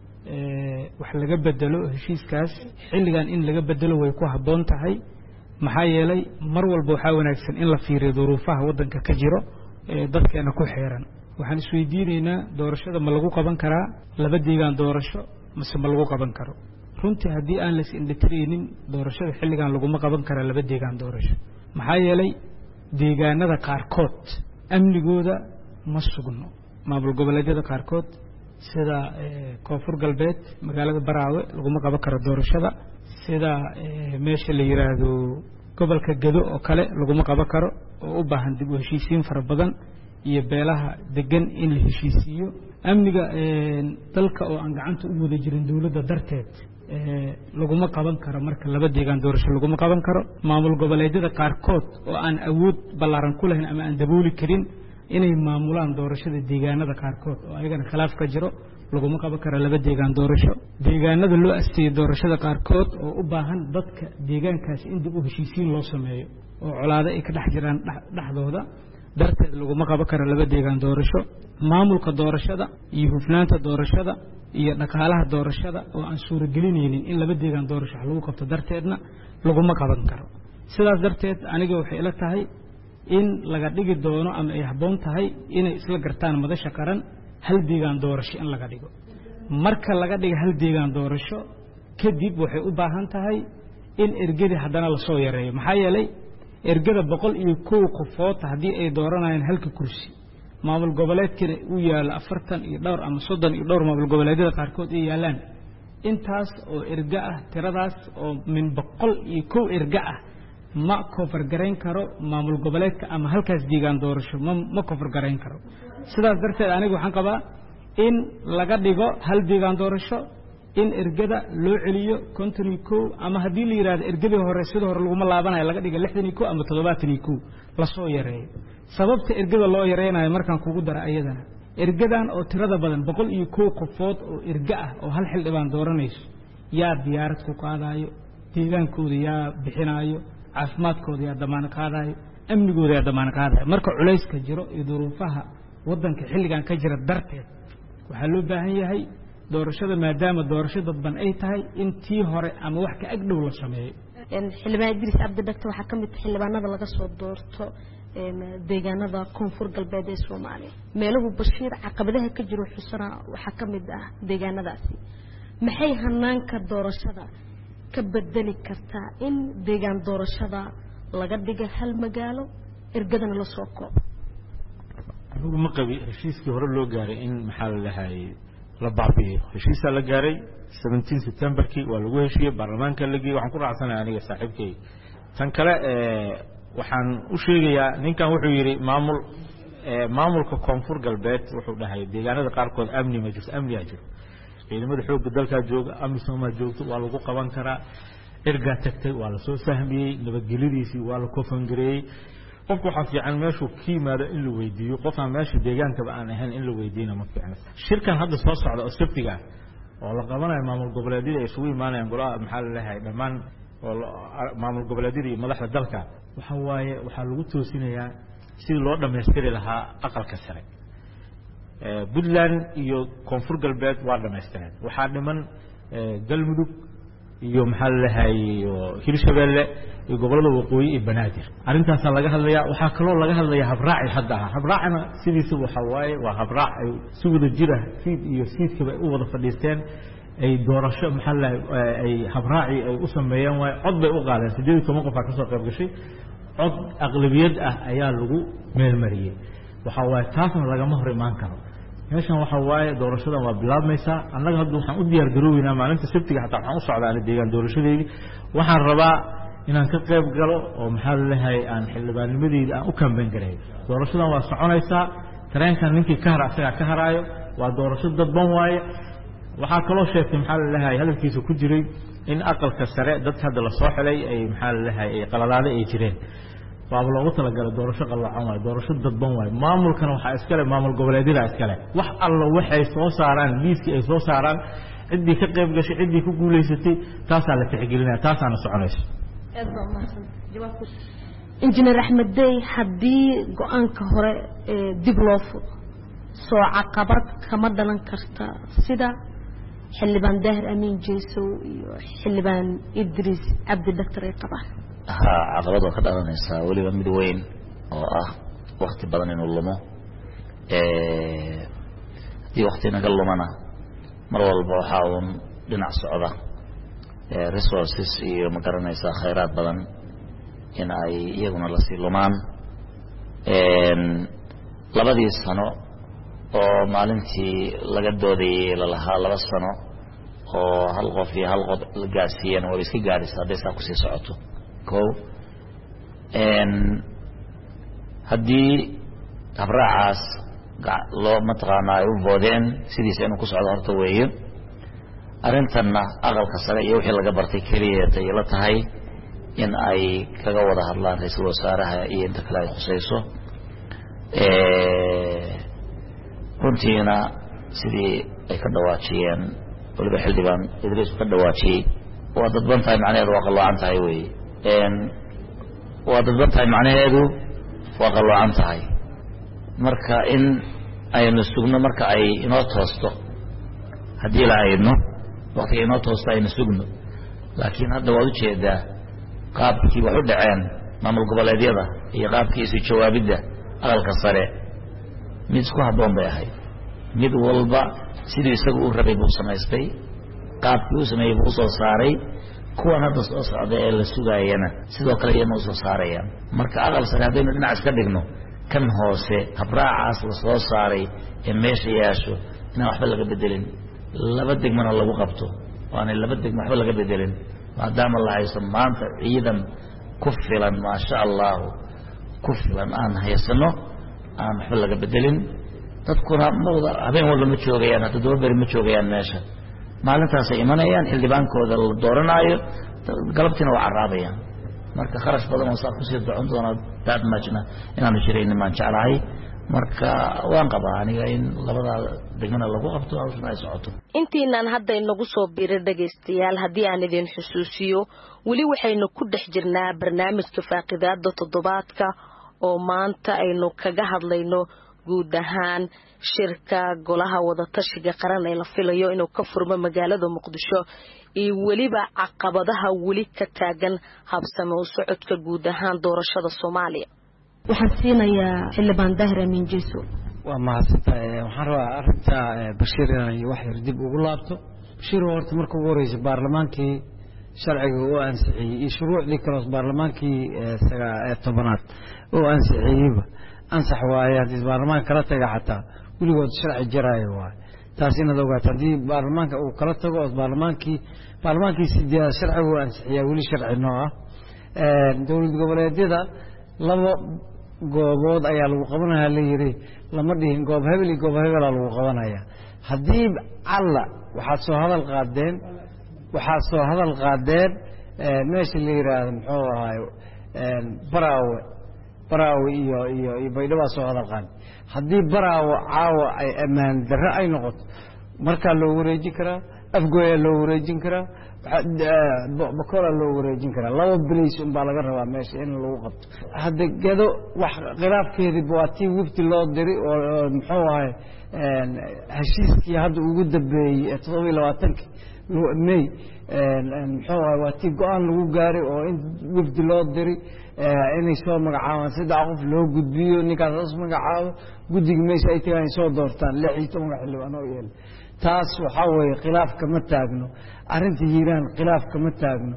wax laga bedelo heshiiskaas xilligan in laga bedelo way ku habboon tahay maxaa yeelay mar walba waxa wanaagsan in la fiiriyo duruufaha wadanka ka jiro ee dadkeena ku xeeran waxaan isweydiinaynaa doorashada ma lagu qaban karaa laba deegaan doorasho mise ma lagu qaban karo runtii haddii aan la is indhatiraynin doorashada xilligan laguma qaban karaa laba deegaan doorasho maxaa yeelay deegaanada qaarkood amnigooda ma sugno maamul goboleedyada qaarkood sida koonfur galbeed magaalada Baraawe laguma qaban karo doorashada sida meesha la yiraahdo gobolka Gado oo kale laguma qaban karo oo u baahan dib u heshiisiin fara badan iyo beelaha degan in la heshiisiyo amniga dalka oo aan gacanta u wada jirin dawladda darteed laguma qaban karo marka laba deegaan doorasho laguma qaban karo maamul goboleedyada qaarkood oo aan awood ballaaran ku lahayn ama aan dabooli karin inay maamulaan doorashada deegaanada qaarkood oo ayagana khilaaf ka jiro laguma qaban karo laba deegaan doorasho deegaanada loo asteeyay doorashada qaarkood oo u baahan dadka deegaankaas in dib u heshiisiin loo sameeyo oo colaado ay ka dhex jiraan dhaxdooda darteed laguma qaban karo laba deegaan doorasho maamulka doorashada iyo hufnaanta doorashada iyo dhaqaalaha doorashada oo aan suuragelinaynin in laba deegaan doorasho lagu qabto darteedna laguma qaban karo sidaas darteed aniga waxay ila tahay in laga dhigi doono ama ay habboon tahay inay isla gartaan madasha qaran hal deegaan doorasho in laga dhigo marka laga dhigo hal deegaan doorasho kadib waxay u baahan tahay in ergadii haddana lasoo yareeyo maxaa yeelay ergada boqol iyo kow qofood haddii ay dooranayaan halka kursi maamul goboleedkana uu yaalo afartan iyo dhowr ama soddon iyo dhowr maamul goboleedyada qaarkood ay yaalaan intaas oo erga ah tiradaas oo min boqol iyo kow erga ah ma koofar garayn karo maamul goboleedka ama halkaas deegaan doorasho ma ma koofar garayn karo sidaas darteed anigu waxaan qabaa in laga dhigo hal deegaan doorasho in ergada loo celiyo konton iyo kow ama haddii la yidhahdo ergadii hore sida hore laguma laabanayo laga dhiga lixdan iyo kow ama toddobaatan iyo kow lasoo yareeyo sababta ergada loo yareynayo markaan kugu dara ayadana ergadan oo tirada badan boqol iyo kow qofood oo erga ah oo hal xildhibaan dooranayso yaa diyaarad ku qaadayo deegaankooda yaa bixinayo caafimaadkooda yaa damaano qaadayo amnigooda yaa damaano qaadayo marka culayska jiro iyo duruufaha waddanka xilligan ka jira darteed waxaa loo baahan yahay doorashada maadaama doorasho dadban ay tahay in tii hore ama wax ka agdhow la sameeyo xildhibaan Idris Cabdi Dhagta waxaa ka mid xildhibaanada laga soo doorto deegaanada koonfur galbeed ee Soomaaliya meeluhu Bashiir caqabadaha ka jiro xusana waxaa ka mid ah deegaanadaasi maxay hanaanka doorashada ka bedeli kartaa in deegaan doorashada laga dhigo hal magaalo ergadana la soo koobo anigu ma qabi heshiiskii hore loo gaaray in maxaa la dhahay la baabiyo heshiisa la gaaray seventeen September-kii waa lagu heshiiyay baarlamaanka la geeyay waxaan ku raacsanahay aniga saaxiibkay tan kale ee waxaan u sheegayaa ninkan wuxuu yiri maamul ee maamulka koonfur galbeed wuxuu dhahay deegaanada qaar kood amni ma jirto amni ajiro ciidamada xoogga dalka jooga amni Soomaaliya joogto waa lagu qaban karaa erga tagtay waa la soo sahmiyay nabadgelyadiisii waa la kofangareeyay qofku waxa fiican meeshuu ka yimaado in la weydiiyo qofaan meesha deegaankaba aan ahayn in la weydiino ma fiicna shirkan hadda soo socda oo sabtiga oo la qabanayo maamul goboleedyada ay isugu imaanayaan golaha maxaa la leeyahay dhammaan oo maamul goboleedyada iyo madaxda dalka waxa waaye waxa lagu toosinayaa sidii loo dhameystiri lahaa aqalka sare ee Puntland iyo koonfur galbeed waa dhameystireen waxaa dhiman galmudug iyo maxaa la leeyahay Hirshabeelle iyo gobolada waqooyi ee Banaadir arintaas laga hadlayaa waxa kale oo laga hadlayaa habraaci hadda habraacina sidiisa waxa waaye waa habraac ay si wada jira fiid iyo fiidkaba u wada fadhiisteen ay doorasho maxaa la ay habraaci ay u sameeyeen way cod bay u qaadeen sidii iyo toban qof ka soo qayb gashay cod aqlabiyad ah ayaa lagu meel mariyay waxa waaye taasna laga ma hor imaan karo meeshan waxa waaye doorashadan waa bilaabmaysa annaga hadda waxaan u diyaar garooweynaa maalinta sabtiga xataa waxaan u socdaa deegaan doorashadeedii waxaan rabaa inaan ka qayb galo oo maxaa la leeyahay aan xildhibaannimadeeda aan u kambeyn garay doorashadan waa soconaysaa tareenkan ninkii ka har asaga ka haraayo waa doorasho dadban waaye waxaa kaloo sheegtay maxaa la leeyahay hadalkiisa ku jiray in aqalka sare dadka hadda la soo xilay ay maxaa la leeyahay ay qaladaade ay jireen waaba loogu talagalay doorasho qaloocan waaye doorasho dadban waaye maamulkana waxaa iskale maamul goboleedyada iskale wax alla waxay soo saaraan liiskii ay soo saaraan ciddii ka qayb gashay ciddii ku guulaysatay taasaa la tixgelinaya taasaana soconayso injineer Axmed Dey haddii go-aanka hore dib loo fudo soo caqabad kama dhalan karta sida xildhibaan Daahir Amiin Jeesow iyo xildhibaan Idris Cabdi Dhagta ay qabaan ha caqabad oo ka dhalanaysa waliba mid weyn oo ah waqti badan inuu lumo ee di waqti naga lumana mar walba waxa uu dhinac socda resources iyo ma garanaysa khayraad badan in ay iyaguna la sii lumaan een labadii sano oo maalintii laga doodayay la lahaa laba sano oo hal qof iyo hal qof la gaarsiiyeen oo iska gaaraysa hadday saa ku sii socoto ko een haddii habraacaas loo mataqaanaa u boodeen sidiisa inuu ku socdo horta weeye arrintanna aqalka sare iyo wixii laga bartay keliya ay la tahay in ay kaga wada hadlaan ra'iisul wasaaraha iyo inta kale ay khusayso ee runtiina sidii ay ka dhawaajiyeen waliba xildhibaan Idris ka dhawaajiyay waa dadban tahay macnaheedu waa qaloocan tahay weeye een waa dadban tahay macnaheedu waa qaloocan tahay marka in aynu sugno marka ay inoo toosto haddii la ayno waqti inoo toosto aynu sugno laakiin hadda waad u jeedaa qaabkii wax u dhaceen maamul goboleedyada iyo qaabkiisa jawaabidda aqalka sare mid isku habboon bay ahayd mid walba sidii isagu uu rabay buu samaystay qaabkii uu sameeyey buu soo saaray kuwan hadda soo socda ee la sugaayana sidoo kale iyana u soo saarayaan marka aqal sare haddaynu dhinac iska dhigno kan hoose habraacaas la soo saaray ee meesha yaasho inaan waxba laga bedelin laba degmana lagu qabto waana laba degmo waxba laga bedelin maadaama la haysto maanta ciidan ku filan maasha allahu ku filan aan haysano aan waxba laga bedelin dadkuna mawda habeen walba ma joogayaan hadda daba beri ma joogayaan meesha maalintaasay imanayaan xildhibaankooda la dooranaayo galabtiina waa caraabayaan marka kharash badan oo saa kusii docon doona daadmajna inaanu jiraynin maan jeclahay marka waan qabaa aniga in labada degmana lagu qabto hawshana ay socoto intiinaan hadda inagu soo biiray dhegaystayaal haddii aan idin xusuusiyo weli waxaynu ku dhex jirnaa barnaamijka faaqidaada toddobaadka oo maanta aynu kaga hadlayno guud ahaan shirka golaha wadatashiga qaran ee la filayo inuu ka furmo magaalada muqdisho iyo weliba caqabadaha weli ka taagan habsame u socodka guud ahaan doorashada soomaaliya waxaan siinayaa xildhibaan daahir amiin jeeso waa mahadsantahay waxaan rabaa arrinta bashiir inay wax yar dib ugu laabto bashiir horta marka ugu horeysa baarlamaankii sharciga uu ansixiyey iyo shuruucdii kale baarlamaankii tobanaad oo ansixiyeyba ansax waaye haddii baarlamaanka kala taga xataa weligood sharci jaraayo waaye taas inaad ogaato haddii baarlamaanka uu kala tago oo baarlamaankii baarlamaankii sideedaad sharciga uu ansixiyaa weli sharci noo ah dowlad goboleedyada laba goobood ayaa lagu qabanayaa la yidhi lama dhihin goob hebel iyo goob hebelaa lagu qabanaya haddii alla waxaad soo hadal qaadeen waxaad soo hadal qaadeen meesha la yidhaahdo muxuu ahaaye baraawe baraawe iyo iyo iyo baydhaba soo hadal qaadeen haddii baraawe caawa ay ammaan darro ay noqoto markaa loo wareejin karaa afgooyaa loo wareejin karaa bakoolaa loo wareejin karaa laba bilays unbaa laga rabaa meesha in lagu qabto hadda gedo wax khilaafkeedii waa tii wifti loo diri oo muxuu ahay heshiiskii hadda ugu dambeeyey ee toddoba iyo labaatankii may muxuu ahay waa tii go-aan lagu gaaray oo in wifdi loo diri inay soo magacaabaan saddex qof loo gudbiyo ninkaas as magacaabo guddiga meesha ay tagaan soo doortaan lix iyo tobanka xildhibaan oo yeela taas waxaa weeye khilaaf kama taagno arrinta hiiraan khilaaf kama taagno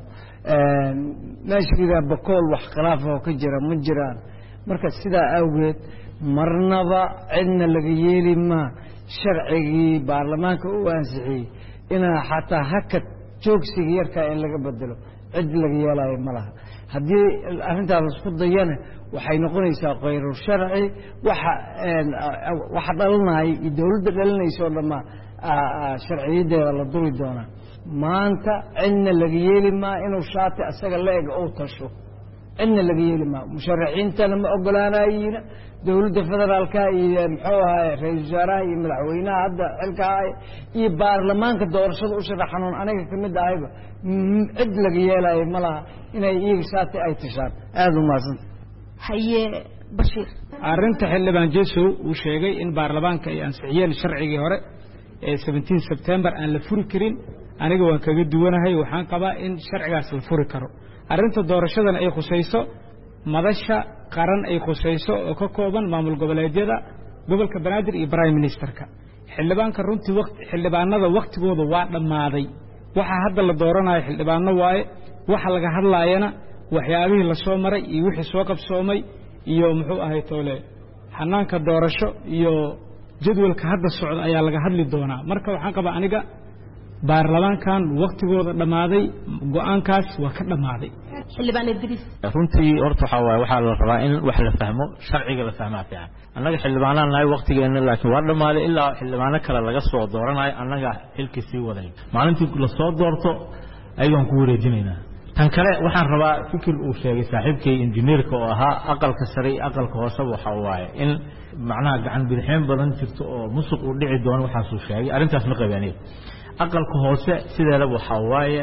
meesha hiiraan bakool wax khilaaf oo ka jira ma jiraan marka sidaa awgeed marnaba cidna laga yeeli maa sharcigii baarlamaanka uu ansixiyey inaa xataa hakad joogsiga yarkaa in laga bedelo cid laga yeelayo ma laha haddii arrintaas isku dayana waxay noqonaysaa khayru sharci waxa waxa dhalanaya iyo dowladda dhalinaysa oo dhammaa sharciyadeeda la duri doonaa maanta cidna laga yeeli maa inuu shaati asaga la-eg ou tasho cidna laga yeeli maa musharaxiintana ma ogolaanayina dowladda federaalka iyo muxuu ahaye ra-iisul wasaaraha iyo madaxweynaha hadda xilka ahaya iyo baarlamaanka doorashada u sharaxanoon aniga kamid ahayba cid laga yeelayo ma laha inay iyaga shaati ay tashaan aada u mahadsanta haye bashiir arrinta xildhibaan jeesow uu sheegay in baarlamaanka ay ansixiyeen sharcigii hore ee seventeen September aan la furi karin aniga waan kaga duwanahay waxaan qabaa in sharcigaas la furi karo arrinta doorashadan ay khusayso madasha qaran ay khusayso oo ka kooban maamul goboleedyada gobolka banaadir iyo prime ministerka xildhibaanka runtii waqti xildhibaanada waqtigooda waa dhamaaday waxa hadda la dooranayo xildhibaano waaye waxa laga hadlaayana waxyaabihii la soo maray iyo wixii soo qabsoomay iyo muxuu ahay toole xanaanka doorasho iyo jadwalka hadda socda ayaa laga hadli doonaa marka waxaan qabaa aniga baarlamaankan waqtigooda dhamaaday go'aankaas waa ka dhamaaday xildhibaan Idris runtii horta waxa waaye waxa la rabaa in wax la fahmo sharciga la fahmaa fiican annaga xildhibaanaan nahay waqtigeena laakiin waa dhamaaday ilaa xildhibaano kale laga soo dooranayo annaga xilkii sii waday maalintii la soo doorto ayaan ku wareejinaynaa tan kale waxaan rabaa fikir uu sheegay saaxiibkay injineerka oo ahaa aqalka sare aqalka hoose waxa waaye in macnaha gacan bidixeen badan jirto oo musuq uu dhici doono waxa uu sheegay arrintaas ma qabanay aqalka hoose sideeda waxa waaye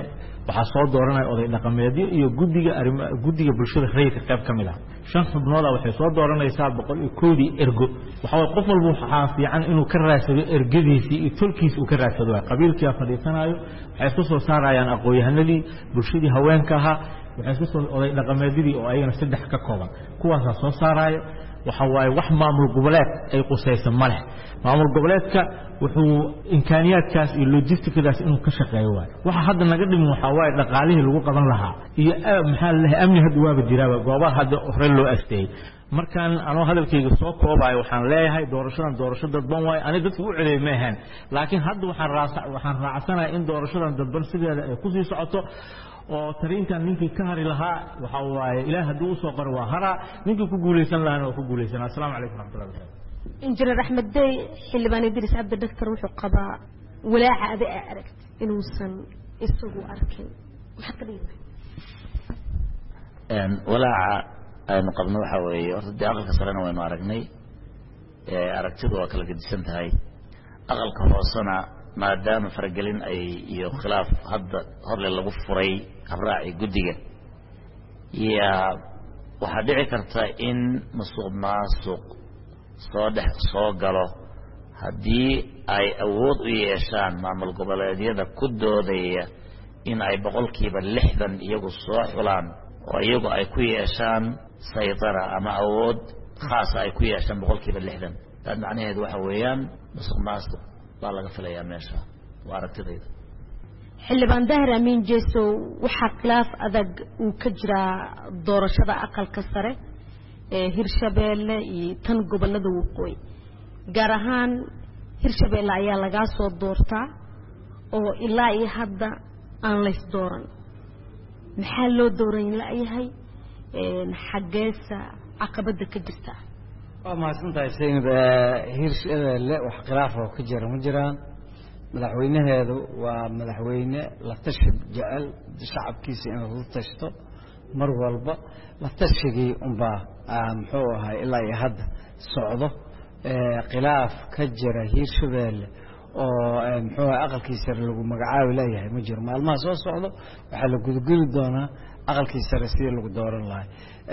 waxaa soo dooranaya oday dhaqameedyo iyo guddiga arrimo guddiga bulshada rayidka qayb ka mid ah shan xubnooda waxay soo dooranaysaa boqol iyo koodii ergo waxaa qof walba waxaa fiican inuu ka raadsado ergadiisii iyo tolkiis uu ka raadsado qabiilkii fadhiisanayo waxay isku soo saarayaan aqoon-yahanadii bulshadii haweenka ahaa waxay isku soo oday dhaqameedyadii oo ayagana saddex ka kooban kuwaasaa soo saaraayo waxa waaye wax maamul goboleed ay qusaysan ma leh maamul goboleedka wuxuu imkaaniyaadkaas iyo logisticadaas inuu ka shaqeeyo waay waxa hadda naga dhimin waxa waaye dhaqaalihii lagu qaban lahaa iyo maxaa la leeyahay amni hadda waaba jiraaba goobaha hadda hore loo asteeyay markaan anoo hadalkayga soo koobayo waxaan leeyahay doorashadan doorasho dadban waay ani dadku u celeeyay ma ahaan laakiin hadda waxaan raasac waxaan raacsanahay in doorashadan dadban sideeda ay ku sii socoto oo tariinkan ninkii ka hari lahaa waxa waaye ilaah hadduu usoo qoro waa haraa ninkii ku guulaysan lahaana waa ku guulaysanaa asalaamu calaykum raxmatullahi wabarakatu injineer axmed dey xildhibaan idris cabdi dhaktar wuxuu qabaa walaaca adi aa aragti inuusan isagu arkin maxaad ka dhigi walaaca aynu qabno waxaa weeye horta dee aqalka sarena waynu aragnay aragtidu waa kala gedisan tahay aqalka hoosena maadaama faragelin ay iyo khilaaf hadda horle lagu furay habraaci guddiga yaa waxaa dhici karta in musuq maasuq soo dhex soo galo haddii ay awood u yeeshaan maamul goboleedyada ku doodaya in ay boqolkiiba lixdan iyagu soo xulaan oo iyagu ay ku yeeshaan saytara ama awood khaasa ay ku yeeshaan boqolkiiba lixdan taas macnaheedu waxa weeyaan musuq maasuq baa laga filayaa meesha waa aragtidayda xildhibaan daahir amiin jeesow waxaa khilaaf adag uu ka jiraa doorashada aqalka sare ee hirshabeelle iyo tan gobolada waqooyi gaar ahaan hirshabeelle ayaa lagaa soo doortaa oo ilaa iyo hadda aan lays dooran maxaa loo dooran la'yahay xaggeesa caqabada ka jirta waa mahadsantahay saynab hirshabeelle wax khilaaf oo ka jira ma jiraan madaxweynaheedu waa madaxweyne la tashi jecel shacabkiisa inuu la tashto mar walba la tashigii unbaa muxuu ahay ilaa iyo hadda socdo khilaaf ka jira hirshabeelle oo muxuu ahay aqalkii sare lagu magacaabi leeyahay ma jiro maalmaha soo socdo waxaa la gudgudi doonaa aqalkii sare sidii lagu dooran lahay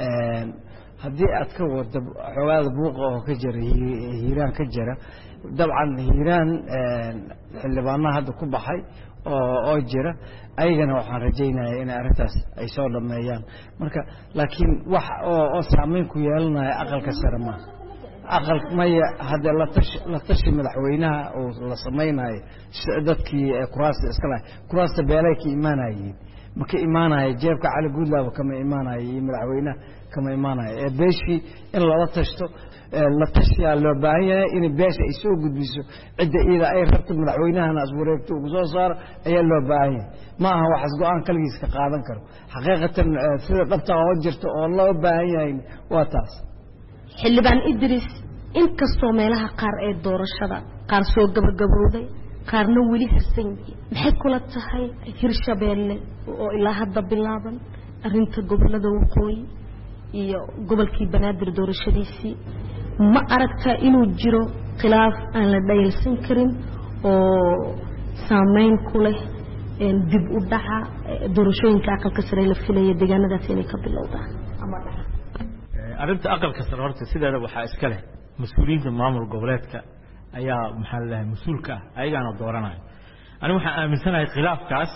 haddii aad ka wado xoogaada buuqa oo ka jira hiiraan ka jira dabcan hiiraan xildhibaanaha hadda ku baxay oo oo jira ayagana waxaan rajaynayaa in arrintaas ay soo dhameeyaan marka laakiin wax oo oo saameyn ku yeelanaya aqalka sare ma aqal maya hadda la tashi la tashi madaxweynaha oo la samaynayo dadkii kuraasta iska lahay kuraasta beelay ka imaanayeen ma ka imaanaya jeebka cali guudlaaba kama imaanaya iyo madaxweynaha kama imaanaya ee beeshii in lala tashto la tashiyaa loo baahan yahay in beesha ay soo gudbiso cidda iyada ay rabto madaxweynahana aswareegto ugu soo saaro ayaa loo baahan yahay ma aha waxaas go-aan kaligiis ka qaadan karo xaqiiqatan sida dhabta oo jirta oo loo baahan yahay waa taas xildhibaan idris inkastoo meelaha qaar ee doorashada qaar soo gabagabowday qaarna weli harsan yihiin maxay kula tahay hirshabeelle oo ilaa hadda bilaaban arrinta gobolada waqooyi iyo gobolkii banaadir doorashadiisii ma aragtaa inuu jiro khilaaf aan la dhayalsan karin oo saameyn ku leh dib u dhaca doorashooyinka aqalka sare la filaya deegaanadaas inay ka bilowdaan ama dhaca arrinta aqalka sare horta sideeda waxaa iska leh mas-uuliyiinta maamul goboleedka ayaa maxaa la dhahay mas-uulka ah ayagaana dooranayo anigu waxaan aaminsanahay khilaafkaas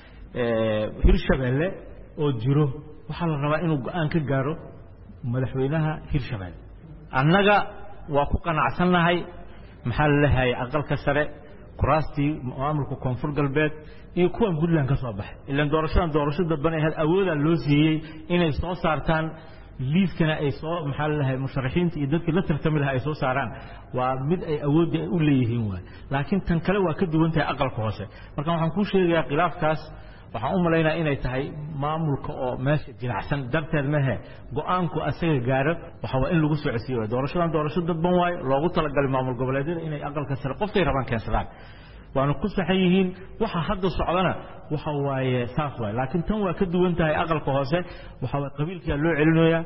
hirshabeelle oo jiro waxaa la rabaa inuu go-aan ka gaaro madaxweynaha hirshabeelle annaga waa ku qanacsannahay maxaa la leeyahay aqalka sare kuraastii maamulka koonfur galbeed iyo kuwan puntland ka soo baxay ilaan doorashadan doorasho dadban ahayd awoodaa loo siiyey inay soo saartaan liiskana ay soo maxaa la leeyahay musharaxiinta iyo dadkii la tartami lahaa ay soo saaraan waa mid ay awoodda u leeyihiin waay laakiin tan kale waa ka duwan tahay aqalka hoose marka waxaan kuu sheegayaa khilaafkaas waxaan u malaynayaa inay tahay maamulka oo meesha jinacsan darteed mehe go-aanku asaga gaaro waxa waa in lagu socodsiiyo doorashadan doorasho dadban waayo loogu talagalay maamul goboleedyada inay aqalka sare qofkay rabaan keensadaan waana ku saxan yihiin waxa hadda socdana waxa waaye saas waaye laakiin tan waa ka duwan tahay aqalka hoose waxa waa qabiilkiyaa loo celinayaa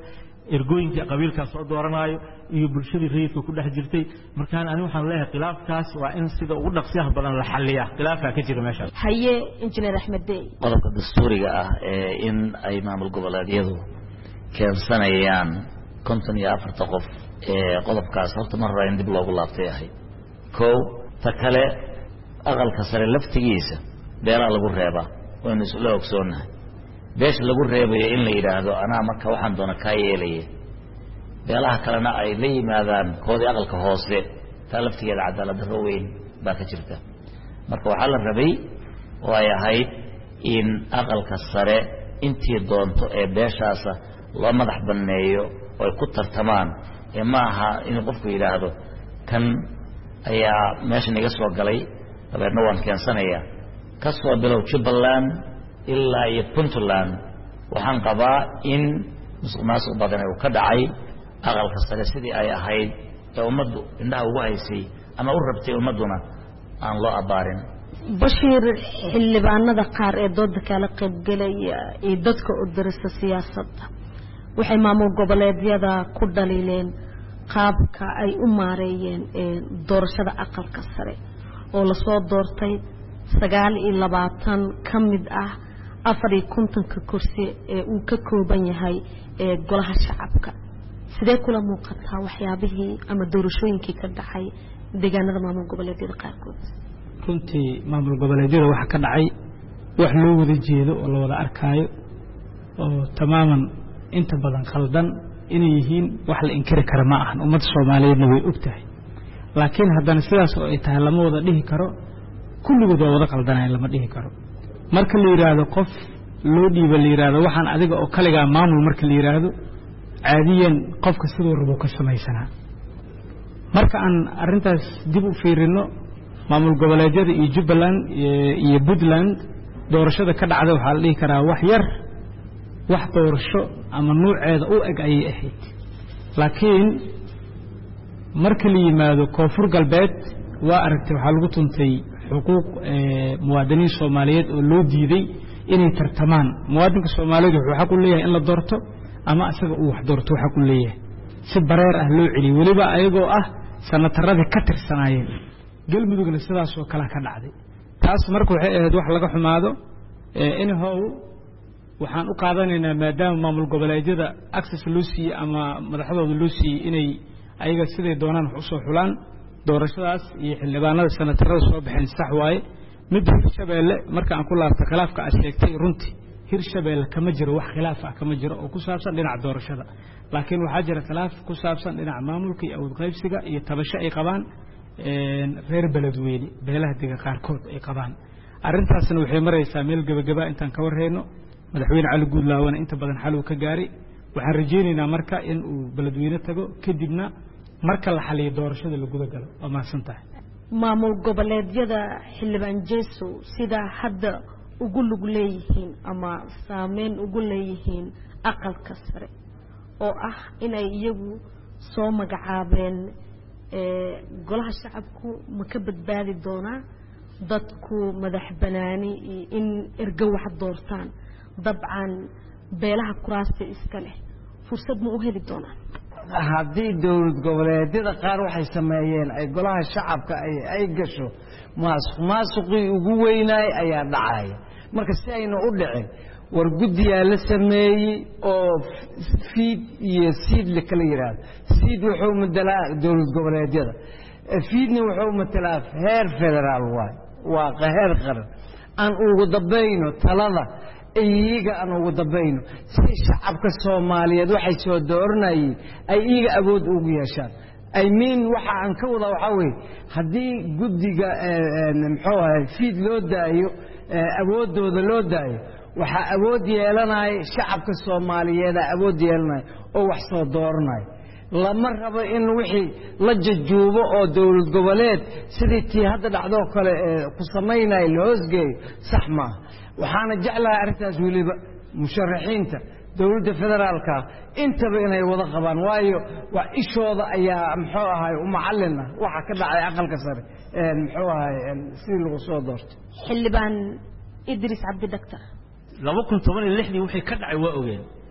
ergooyinkii qabiilkaas soo dooranayo iyo bulshadii rayidka ku dhex jirtay markaan ani waxaan leeyahay khilaafkaas waa in sida ugu dhaqsiyaha badan la xalliyaa khilaafka ka jira meeshaas haye injineer Axmed Dey qodobka dastuuriga ah ee in ay maamul goboleedyadu keensanayaan konton iyo afarta qof ee qodobkaas horta mar hore in dib loogu laabtay ahay kow ta kale aqalka sare laftigiisa beelaa lagu reebaa waynu isla ogsoonahay beesha lagu reebayo in la yidhaahdo anaa marka waxaan doona kaa yeelaya beelaha kalena ay la yimaadaan koodii aqalka hoose taa laftigeeda cadaalad darro weyn baa ka jirta marka waxaa la rabay oo ay ahayd in aqalka sare intii doonto ee beeshaasa loo madax banneeyo oo ay ku tartamaan ee ma aha inuu qofku yidhaahdo kan ayaa meeshan iga soo galay dabeedna waan keensanayaa ka soo bilow Jubbaland ilaa iyo Puntland waxaan qabaa in musuq maasuq badan uu ka dhacay aqalka sare sidii ay ahayd ee ummaddu indhaha ugu haysay ama u rabtay ummaduna aan loo abaarin Bashiir xildhibaanada qaar ee dooda kala qayb galaya ee dadka u dirista siyaasadda waxay maamul goboleedyada ku dhaliileen qaabka ay u maareeyeen doorashada aqalka sare oo la soo doortay sagaal iyo labaatan ka mid ah afar iyo konton ka kursi ee uu ka kooban yahay ee golaha shacabka sidee kula muuqataa waxyaabihii ama doorashooyinkii ka dhacay deegaanada maamul goboleedyada qaarkood runtii maamul goboleedyada waxa ka dhacay wax loo wada jeedo oo la wada arkaayo oo tamaaman inta badan khaldan inay yihiin wax la inkiri kara ma ahan ummadda Soomaaliyeedna way ogtahay laakiin haddana sidaas oo ay tahay lama wada dhihi karo kulligood waa wada qaldanay lama dhihi karo marka la yiraahdo qof loo dhiibo la yiraahdo waxaan adiga oo kaliga maamul marka la yiraahdo caadiyan qofka sidoo rabo ka sameeysanaa marka aan arintaas dib u fiirino maamul goboleedyada iyo Jubbaland iyo Puntland doorashada ka dhacday waxa la dhihi karaa wax yar wax doorasho ama nuuceeda u eg ay ahayd laakiin marka la yimaado koonfur galbeed waa aragtay waxa lagu tuntay xuquuq muwaadiniin Soomaaliyeed oo loo diiday inay tartamaan muwaadinka Soomaaliyeed wuxuu xaq u leeyahay in la doorto ama asaga uu wax doorto xaq u leeyahay si bareer ah loo celiyo waliba ayagoo ah sanataradii ka tirsanayeen galmudugna sidaas oo kala ka dhacday taas markuu waxay ahayd wax laga xumaado in how waxaan u qaadanaynaa maadaama maamul goboleedyada access loo siiyay ama madaxdooda loo siiyay inay ayaga siday doonaan wax u soo xulaan doorashadaas iyo xildhibaanada sanatarada soo baxeen sax waaye mid Hirshabeelle marka aan ku laabto khilaafka ay sheegtay runtii Hirshabeelle kama jiro wax khilaaf ah kama jiro oo ku saabsan dhinaca doorashada laakiin waxa jira khilaaf ku saabsan dhinaca maamulka iyo awood qaybsiga iyo tabasho ay qabaan reer beledweyne beelaha deegaanka qaarkood ay qabaan arintaasna waxay maraysaa meel gabagaba intaan ka warhayno madaxweyne Cali Guudlaawana inta badan xal uu ka gaaray waxaan rajaynaynaa marka in uu beledweyne tago kadibna marka la xaliyo doorashada la guda galo waa mahadsantahay maamul goboleedyada xildhibaan Jeeso sida hadda ugu lug leeyihiin ama saameyn ugu leeyihiin aqalka sare oo ah inay iyagu soo magacaabeen golaha shacabku ma ka badbaadi doonaa dadku madax banaani in erga wax doortaan dabcan beelaha kuraasta iska leh fursad ma u heli doonaan haddii dawlad goboleedyada qaar waxay sameeyeen ay golaha shacabka ay ay gasho maasuq maasuqii ugu weynaay ayaa dhacaya marka si ayna u dhicin war guddiyaa la sameeyey oo fiid iyo siid la kala yiraahdo siid wuxuu matalaa dawlad goboleedyada fiidna wuxuu matalaa heer federaal waay waa qaheer qaran aan ugu dambayno talada iyaga aan ugu dambayno si shacabka Soomaaliyeed waxay soo dooranayeen ay iyaga awood ugu yeeshaan ay mean waxa aan ka wada waxa weey hadii guddiga muxuu ahay fiid loo daayo awoodooda loo daayo waxa awood yeelanay shacabka Soomaaliyeed awood yeelanay oo wax soo dooranay lama rabo in wixii la jajuubo oo dawlad goboleed sidii tii hadda dhacdo kale ku sameynay loosgeey sax ma waxaana jeclahay arintaas waliba musharaxiinta dawladda federaalka intaba inay wada qabaan waayo waa ishooda ayaa muxuu ahay u macallina waxa ka dhacay aqalka sare ee muxuu ahay sidii lagu soo doorto xildhibaan Idris Cabdi Daktar laba kun toban iyo lix wixii ka dhacay waa ogeen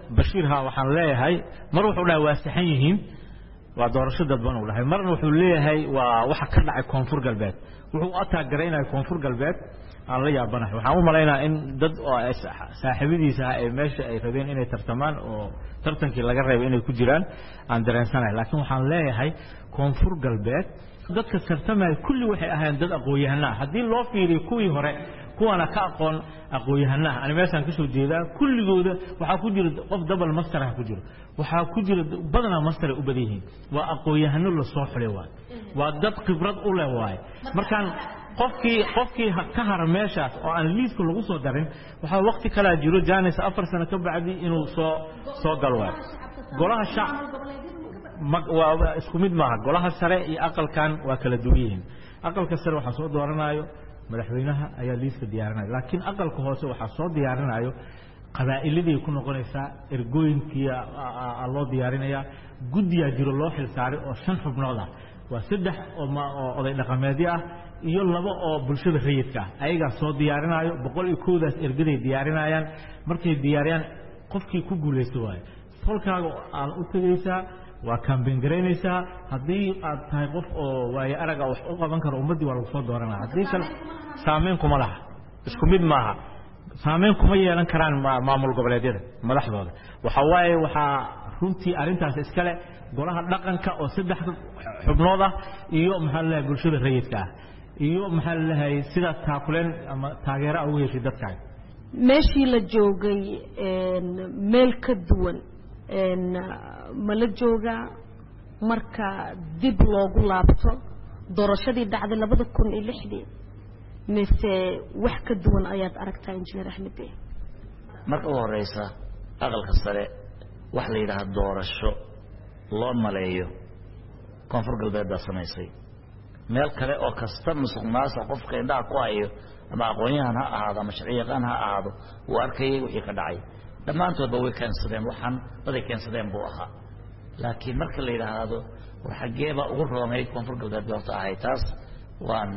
bashiir ha waxaan leeyahay mar wuxuu dhahay waa saxan yihiin waa doorasho dadban uu dhahay marna wuxuu leeyahay waa waxa ka dhacay koonfur galbeed wuxuu ataagaraynay koonfur galbeed aan la yaabanahay waxaan u maleynayaa in dad saaxiibadiisa ay meesha ay rabeen inay tartamaan oo tartankii laga reebay inay ku jiraan aan dareensanahay laakiin waxaan leeyahay koonfur galbeed dadka tartamay kulli waxay ahaayeen dad aqoon-yahano haddii loo fiiriyo kuwii hore kuwana ka aqoon aqoon-yahanaha ani meeshaan ka soo jeedaa kulligooda waxaa ku jira qof double master ah ku jira waxaa ku jira badana master u badan yihiin waa aqoon-yahano la soo xulay waa waa dad khibrad u leh waay markaan qofkii qofkii ka har meeshaas oo aan liiska lagu soo darin waxa waqti kala jiro jaanis afar sano ka bacdi inuu soo soo galo waay golaha shacab waa isku mid maaha golaha sare iyo aqalkan waa kala duwan yihiin aqalka sare waxa soo dooranayo madaxweynaha ayaa liiska diyaarinaya laakiin aqalka hoose waxa soo diyaarinayo qabaa'illadii ku noqonaysa ergooyinkii loo diyaarinaya guddiga jiro loo xil saaray oo shan xubnood ah waa saddex oo oday dhaqameedyo ah iyo laba oo bulshada rayidka ah ayaga soo diyaarinayo boqol iyo koow daas ergaday diyaarinayaan markay diyaariyaan qofkii ku guuleysto waay tolkaaga aan u tagaysaa waa campaign gareynaysaa haddii aad tahay qof oo waayo araga wax u qaban karo ummadii waa lagu soo dooranaa haddii kale saameyn kuma laha isku mid maaha saameyn kuma yeelan karaan maamul goboleedyada madaxdooda waxa waaye waxaa runtii arrintaas iskale golaha dhaqanka oo saddex xubnood ah iyo maxaa la leeyahay bulshada rayidka ah iyo maxaa la leeyahay sida taakuleen ama taageero ugu yeeshay dadkaaga meeshii la joogay meel ka duwan ma la joogaa marka dib loogu laabto doorashadii dhacday labada kun iyo lixdii mise wax ka duwan ayaad aragtaa injineer axmed marka ugu horeysa aqalka sare wax la yidhaahdo doorasho loo maleeyo koonfur galbeed baa samaysay meel kale oo kasta musuq maasuq qofka indhaha ku hayo ama aqoon-yahan ha ahaado ama sharci yaqaan ha ahaado wuu arkayay wixii ka dhacay dhammaantoodba way keensadeen waxaan waday keensadeen buu ahaa laakiin marka la yidhaahdo war xaggeebaa ugu roonayd koonfur galbeed horta ahay taas waan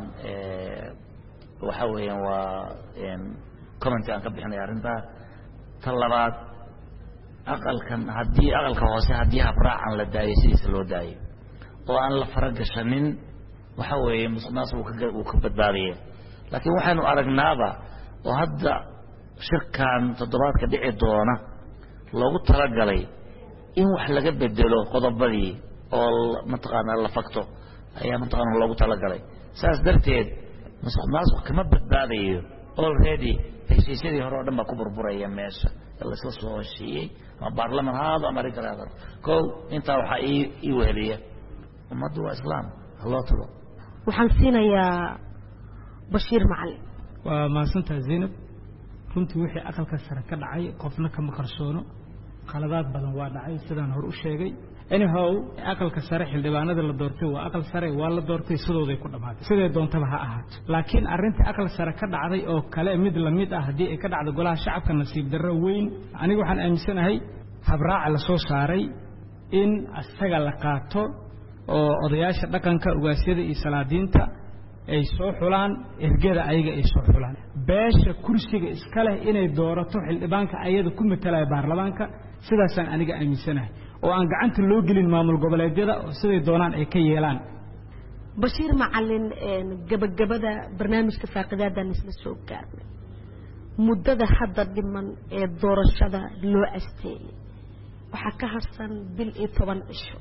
waxa weeyaan waa commenti aan ka bixinay arrintaa ta labaad aqalkan haddii aqalka hoose haddii habraacan la daayo sidiisa loo daayo oo aan la faragashanin waxa weeye musuqmaasuq wuu ka badbaadaya laakiin waxaynu aragnaaba oo hadda shirkan toddobaadka dhici doona loogu talagalay in wax laga bedelo qodobadii oo mataqaanaa la fakto ayaa mataqaanaa loogu talagalay saas darteed musuqmaasuq kama badbaadayo already heshiisyadii hore oo dhan baa ku burburaya meesha la isla soo heshiiyey ma baarlaman haado ama arrin kale haado kow intaa waxaa ii weheliya ummaddu waa islaam haloo tago waxaan siinayaa bashiir macalin waa mahadsantahay zaynab runtii wixii aqalka sare ka dhacay qofna kama qarsoono qaladaad badan waa dhacay sidaan hor u sheegay anyhow aqalka sare xildhibaanada la doortay waa aqal sare waa la doortay sidooday ku dhamaatay sidee doontaba ha ahaato laakiin arrinta aqal sare ka dhacday oo kale mid la mid ah haddii ay ka dhacdo golaha shacabka nasiib darro weyn aniga waxaan aaminsanahay habraaca la soo saaray in asaga la qaato oo odayaasha dhaqanka ugaasyada iyo salaadiinta ay soo xulaan ergada ayaga ay soo xulaan beesha kursiga iska leh inay doorato xildhibaanka ayada ku matalaya baarlamaanka sidaasaan aniga aaminsanahay oo aan gacanta loo gelin maamul goboleedyada oo siday doonaan ay ka yeelaan bashiir macalin gabagabada barnaamijka faaqidaadaan isla soo gaarnay muddada hadda dhiman ee doorashada loo asteeyay waxaa ka harsan bil iyo toban cisho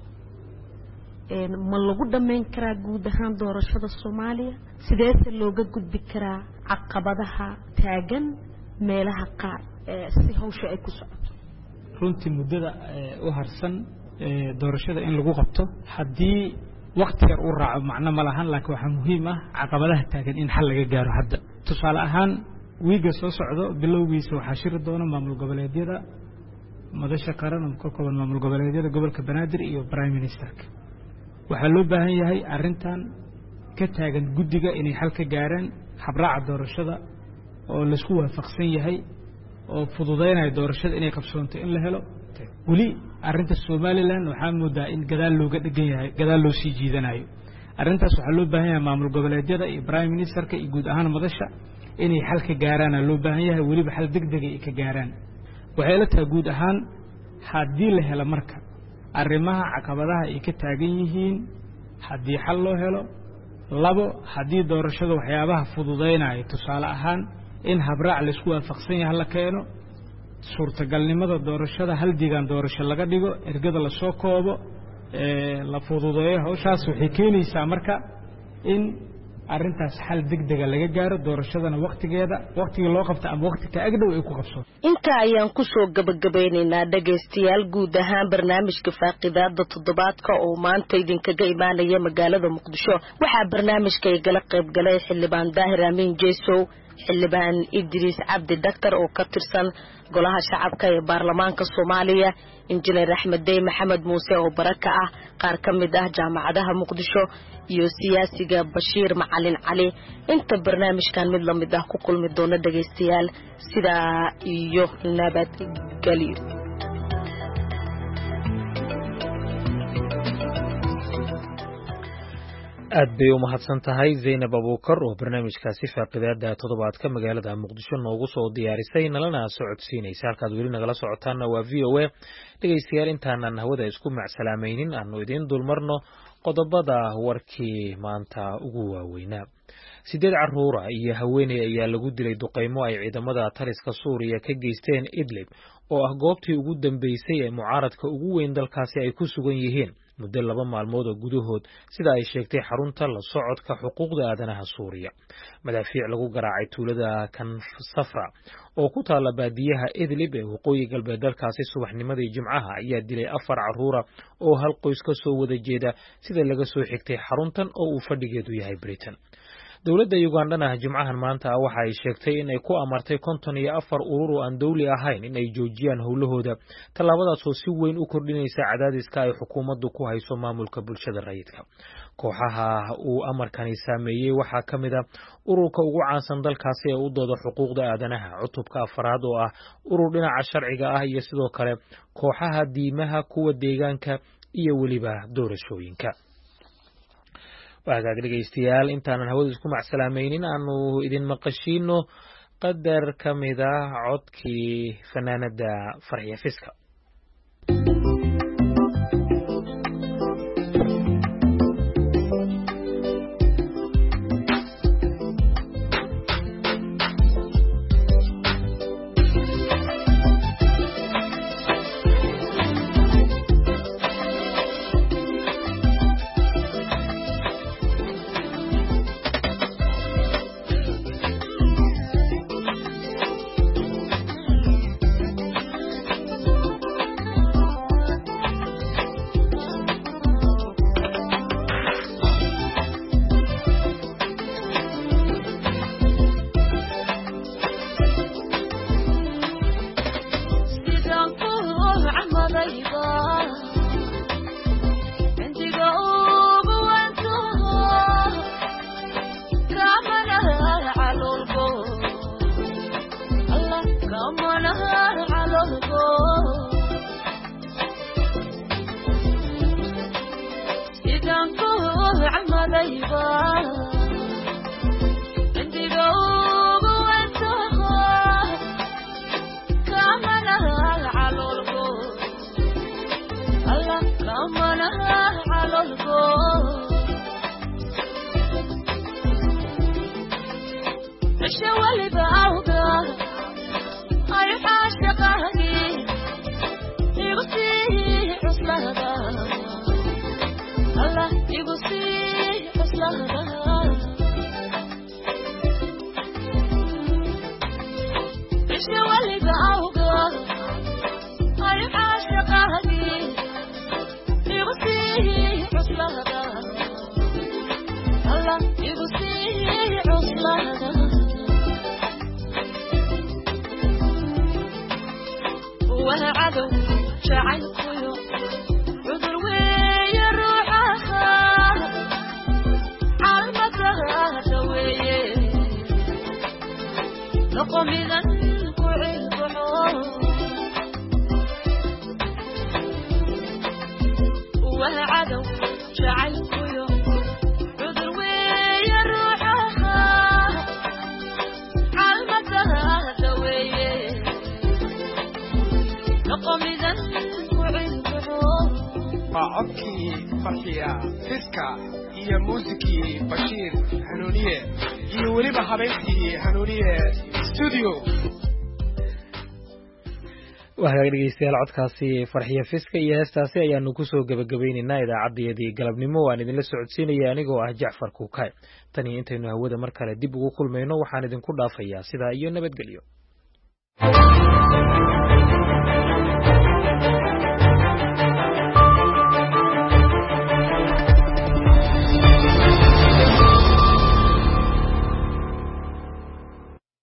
ma lagu dhammayn karaa guud ahaan doorashada soomaaliya sideese looga gudbi karaa caqabadaha taagan meelaha qaar si hawsha ay ku socoto runtii muddada u harsan doorashada in lagu qabto haddii waqti yar u raaco macno ma lahan laakiin waxaa muhiim ah caqabadaha taagan in xal laga gaaro hadda tusaale ahaan wiiga soo socdo bilowgiisa waxaa shiri doona maamul goboleedyada madasha qaran oo ka kooban maamul goboleedyada gobolka banaadir iyo prime ministerka waxaa loo baahan yahay arrintan ka taagan guddiga inay xal ka gaaraan habraaca doorashada oo laisku waafaqsan yahay oo fududeynaya doorashada inay qabsoonto in la helo weli arrinta somalilan waxaa moodaa in gadaal looga dhegan yahay gadaal loo sii jiidanayo arrintaas waxaa loo baahan yahay maamul goboleedyada iyo prime ministerka iyo guud ahaan madasha inay xal ka gaaraana loo baahan yahay weliba xal degdega ay ka gaaraan waxay la tahay guud ahaan haddii la helo marka arrimaha caqabadaha ay ka taagan yihiin haddii xal loo helo labo haddii doorashada waxyaabaha fududeynaya tusaale ahaan in habraac la isku waafaqsan yahay la keeno suurtagalnimada doorashada hal deegaan doorasho laga dhigo ergada la soo koobo ee la fududeeyo hawshaas waxay keenaysaa marka in arrintaas xal degdeg ah laga gaaro doorashadana waqtigeeda waqtiga loo qabto ama waqti ka agdhow ay ku qabso inta ayaan ku soo gabagabeynaynaa dhageystayaal guud ahaan barnaamijka faaqidaada toddobaadka oo maanta idinkaga imaanaya magaalada muqdisho waxaa barnaamijka ay gala qayb galay xildhibaan daahir amiin jeesow xildhibaan idriis cabdi daktar oo ka tirsan golaha shacabka ee baarlamaanka Soomaaliya injineer Axmed Dey Maxamed Muuse oo baraka ah qaar ka mid ah jaamacadaha Muqdisho iyo siyaasiga Bashiir Macalin Cali inta barnaamijkan mid la mid ah ku kulmi doona dhageystayaal sida iyo nabad galiir aad bay u mahadsan tahay Zainab Abuukar oo barnaamijkaasi faaqidaada toddobaadka magaalada Muqdisho noogu soo diyaarisay nalana socodsiinaysa halkaad weli nagala socotaana waa V O A dhageystayaal intaanan hawada isku macsalaamaynin aanu idin dulmarno qodobada warkii maanta ugu waaweynaa sideed caruura iyo haweeney ayaa lagu dilay duqeymo ay ciidamada taliska Suuriya ka geysteen Idlib oo ah goobtii ugu dambeysay ee mucaaradka ugu weyn dalkaasi ay ku sugan yihiin muddo laba maalmood oo gudahood sida ay sheegtay xarunta la socodka xuquuqda aadanaha Suuriya madaafiic lagu garaacay tuulada kan Safra oo ku taala baadiyaha Idlib ee waqooyi galbeed dalkaasi subaxnimadii Jimcaha ayaa dilay afar caruura oo hal qoys ka soo wada jeeda sida laga soo xigtay xaruntan oo uu fadhigeedu yahay Britain dowladda Uganda Jimcahan maanta waxa ay sheegtay in ay ku amartay konton iyo afar urur oo aan dawli ahayn in ay joojiyaan howlahooda tallaabadaas oo si weyn u kordhinaysa cadaadiska ay xukuumaddu ku hayso maamulka bulshada rayidka kooxaha uu amarkani saameeyay waxa kamid ah ururka ugu caansan dalkaasi ee u dooda xuquuqda aadanaha cutubka afraad oo ah urur dhinaca sharciga ah iyo sidoo kale kooxaha diimaha kuwa deegaanka iyo waliba doorashooyinka waagaag dhageystayaal intaanan hawada isku macsalaamaynin aanu idin maqashiino qadar ka mid ah codkii fanaanada Farxiya Fiska Come codkii farxiya fiska iyo muusikii bashiir hanuuniye iyo weliba habeenkii hanuuniye studio waxaa dhegeystayaal codkaasi farxiya fiska iyo heestaasi ayaanu kusoo gabagabaynaynaa idaacaddayadii galabnimo waan idinla socodsiinaya anigoo ah Jacfar Kuukay tan iyo intaynu hawada mar kale dib ugu kulmayno waxaan idinku dhaafayaa sidaa iyo nabadgelyo.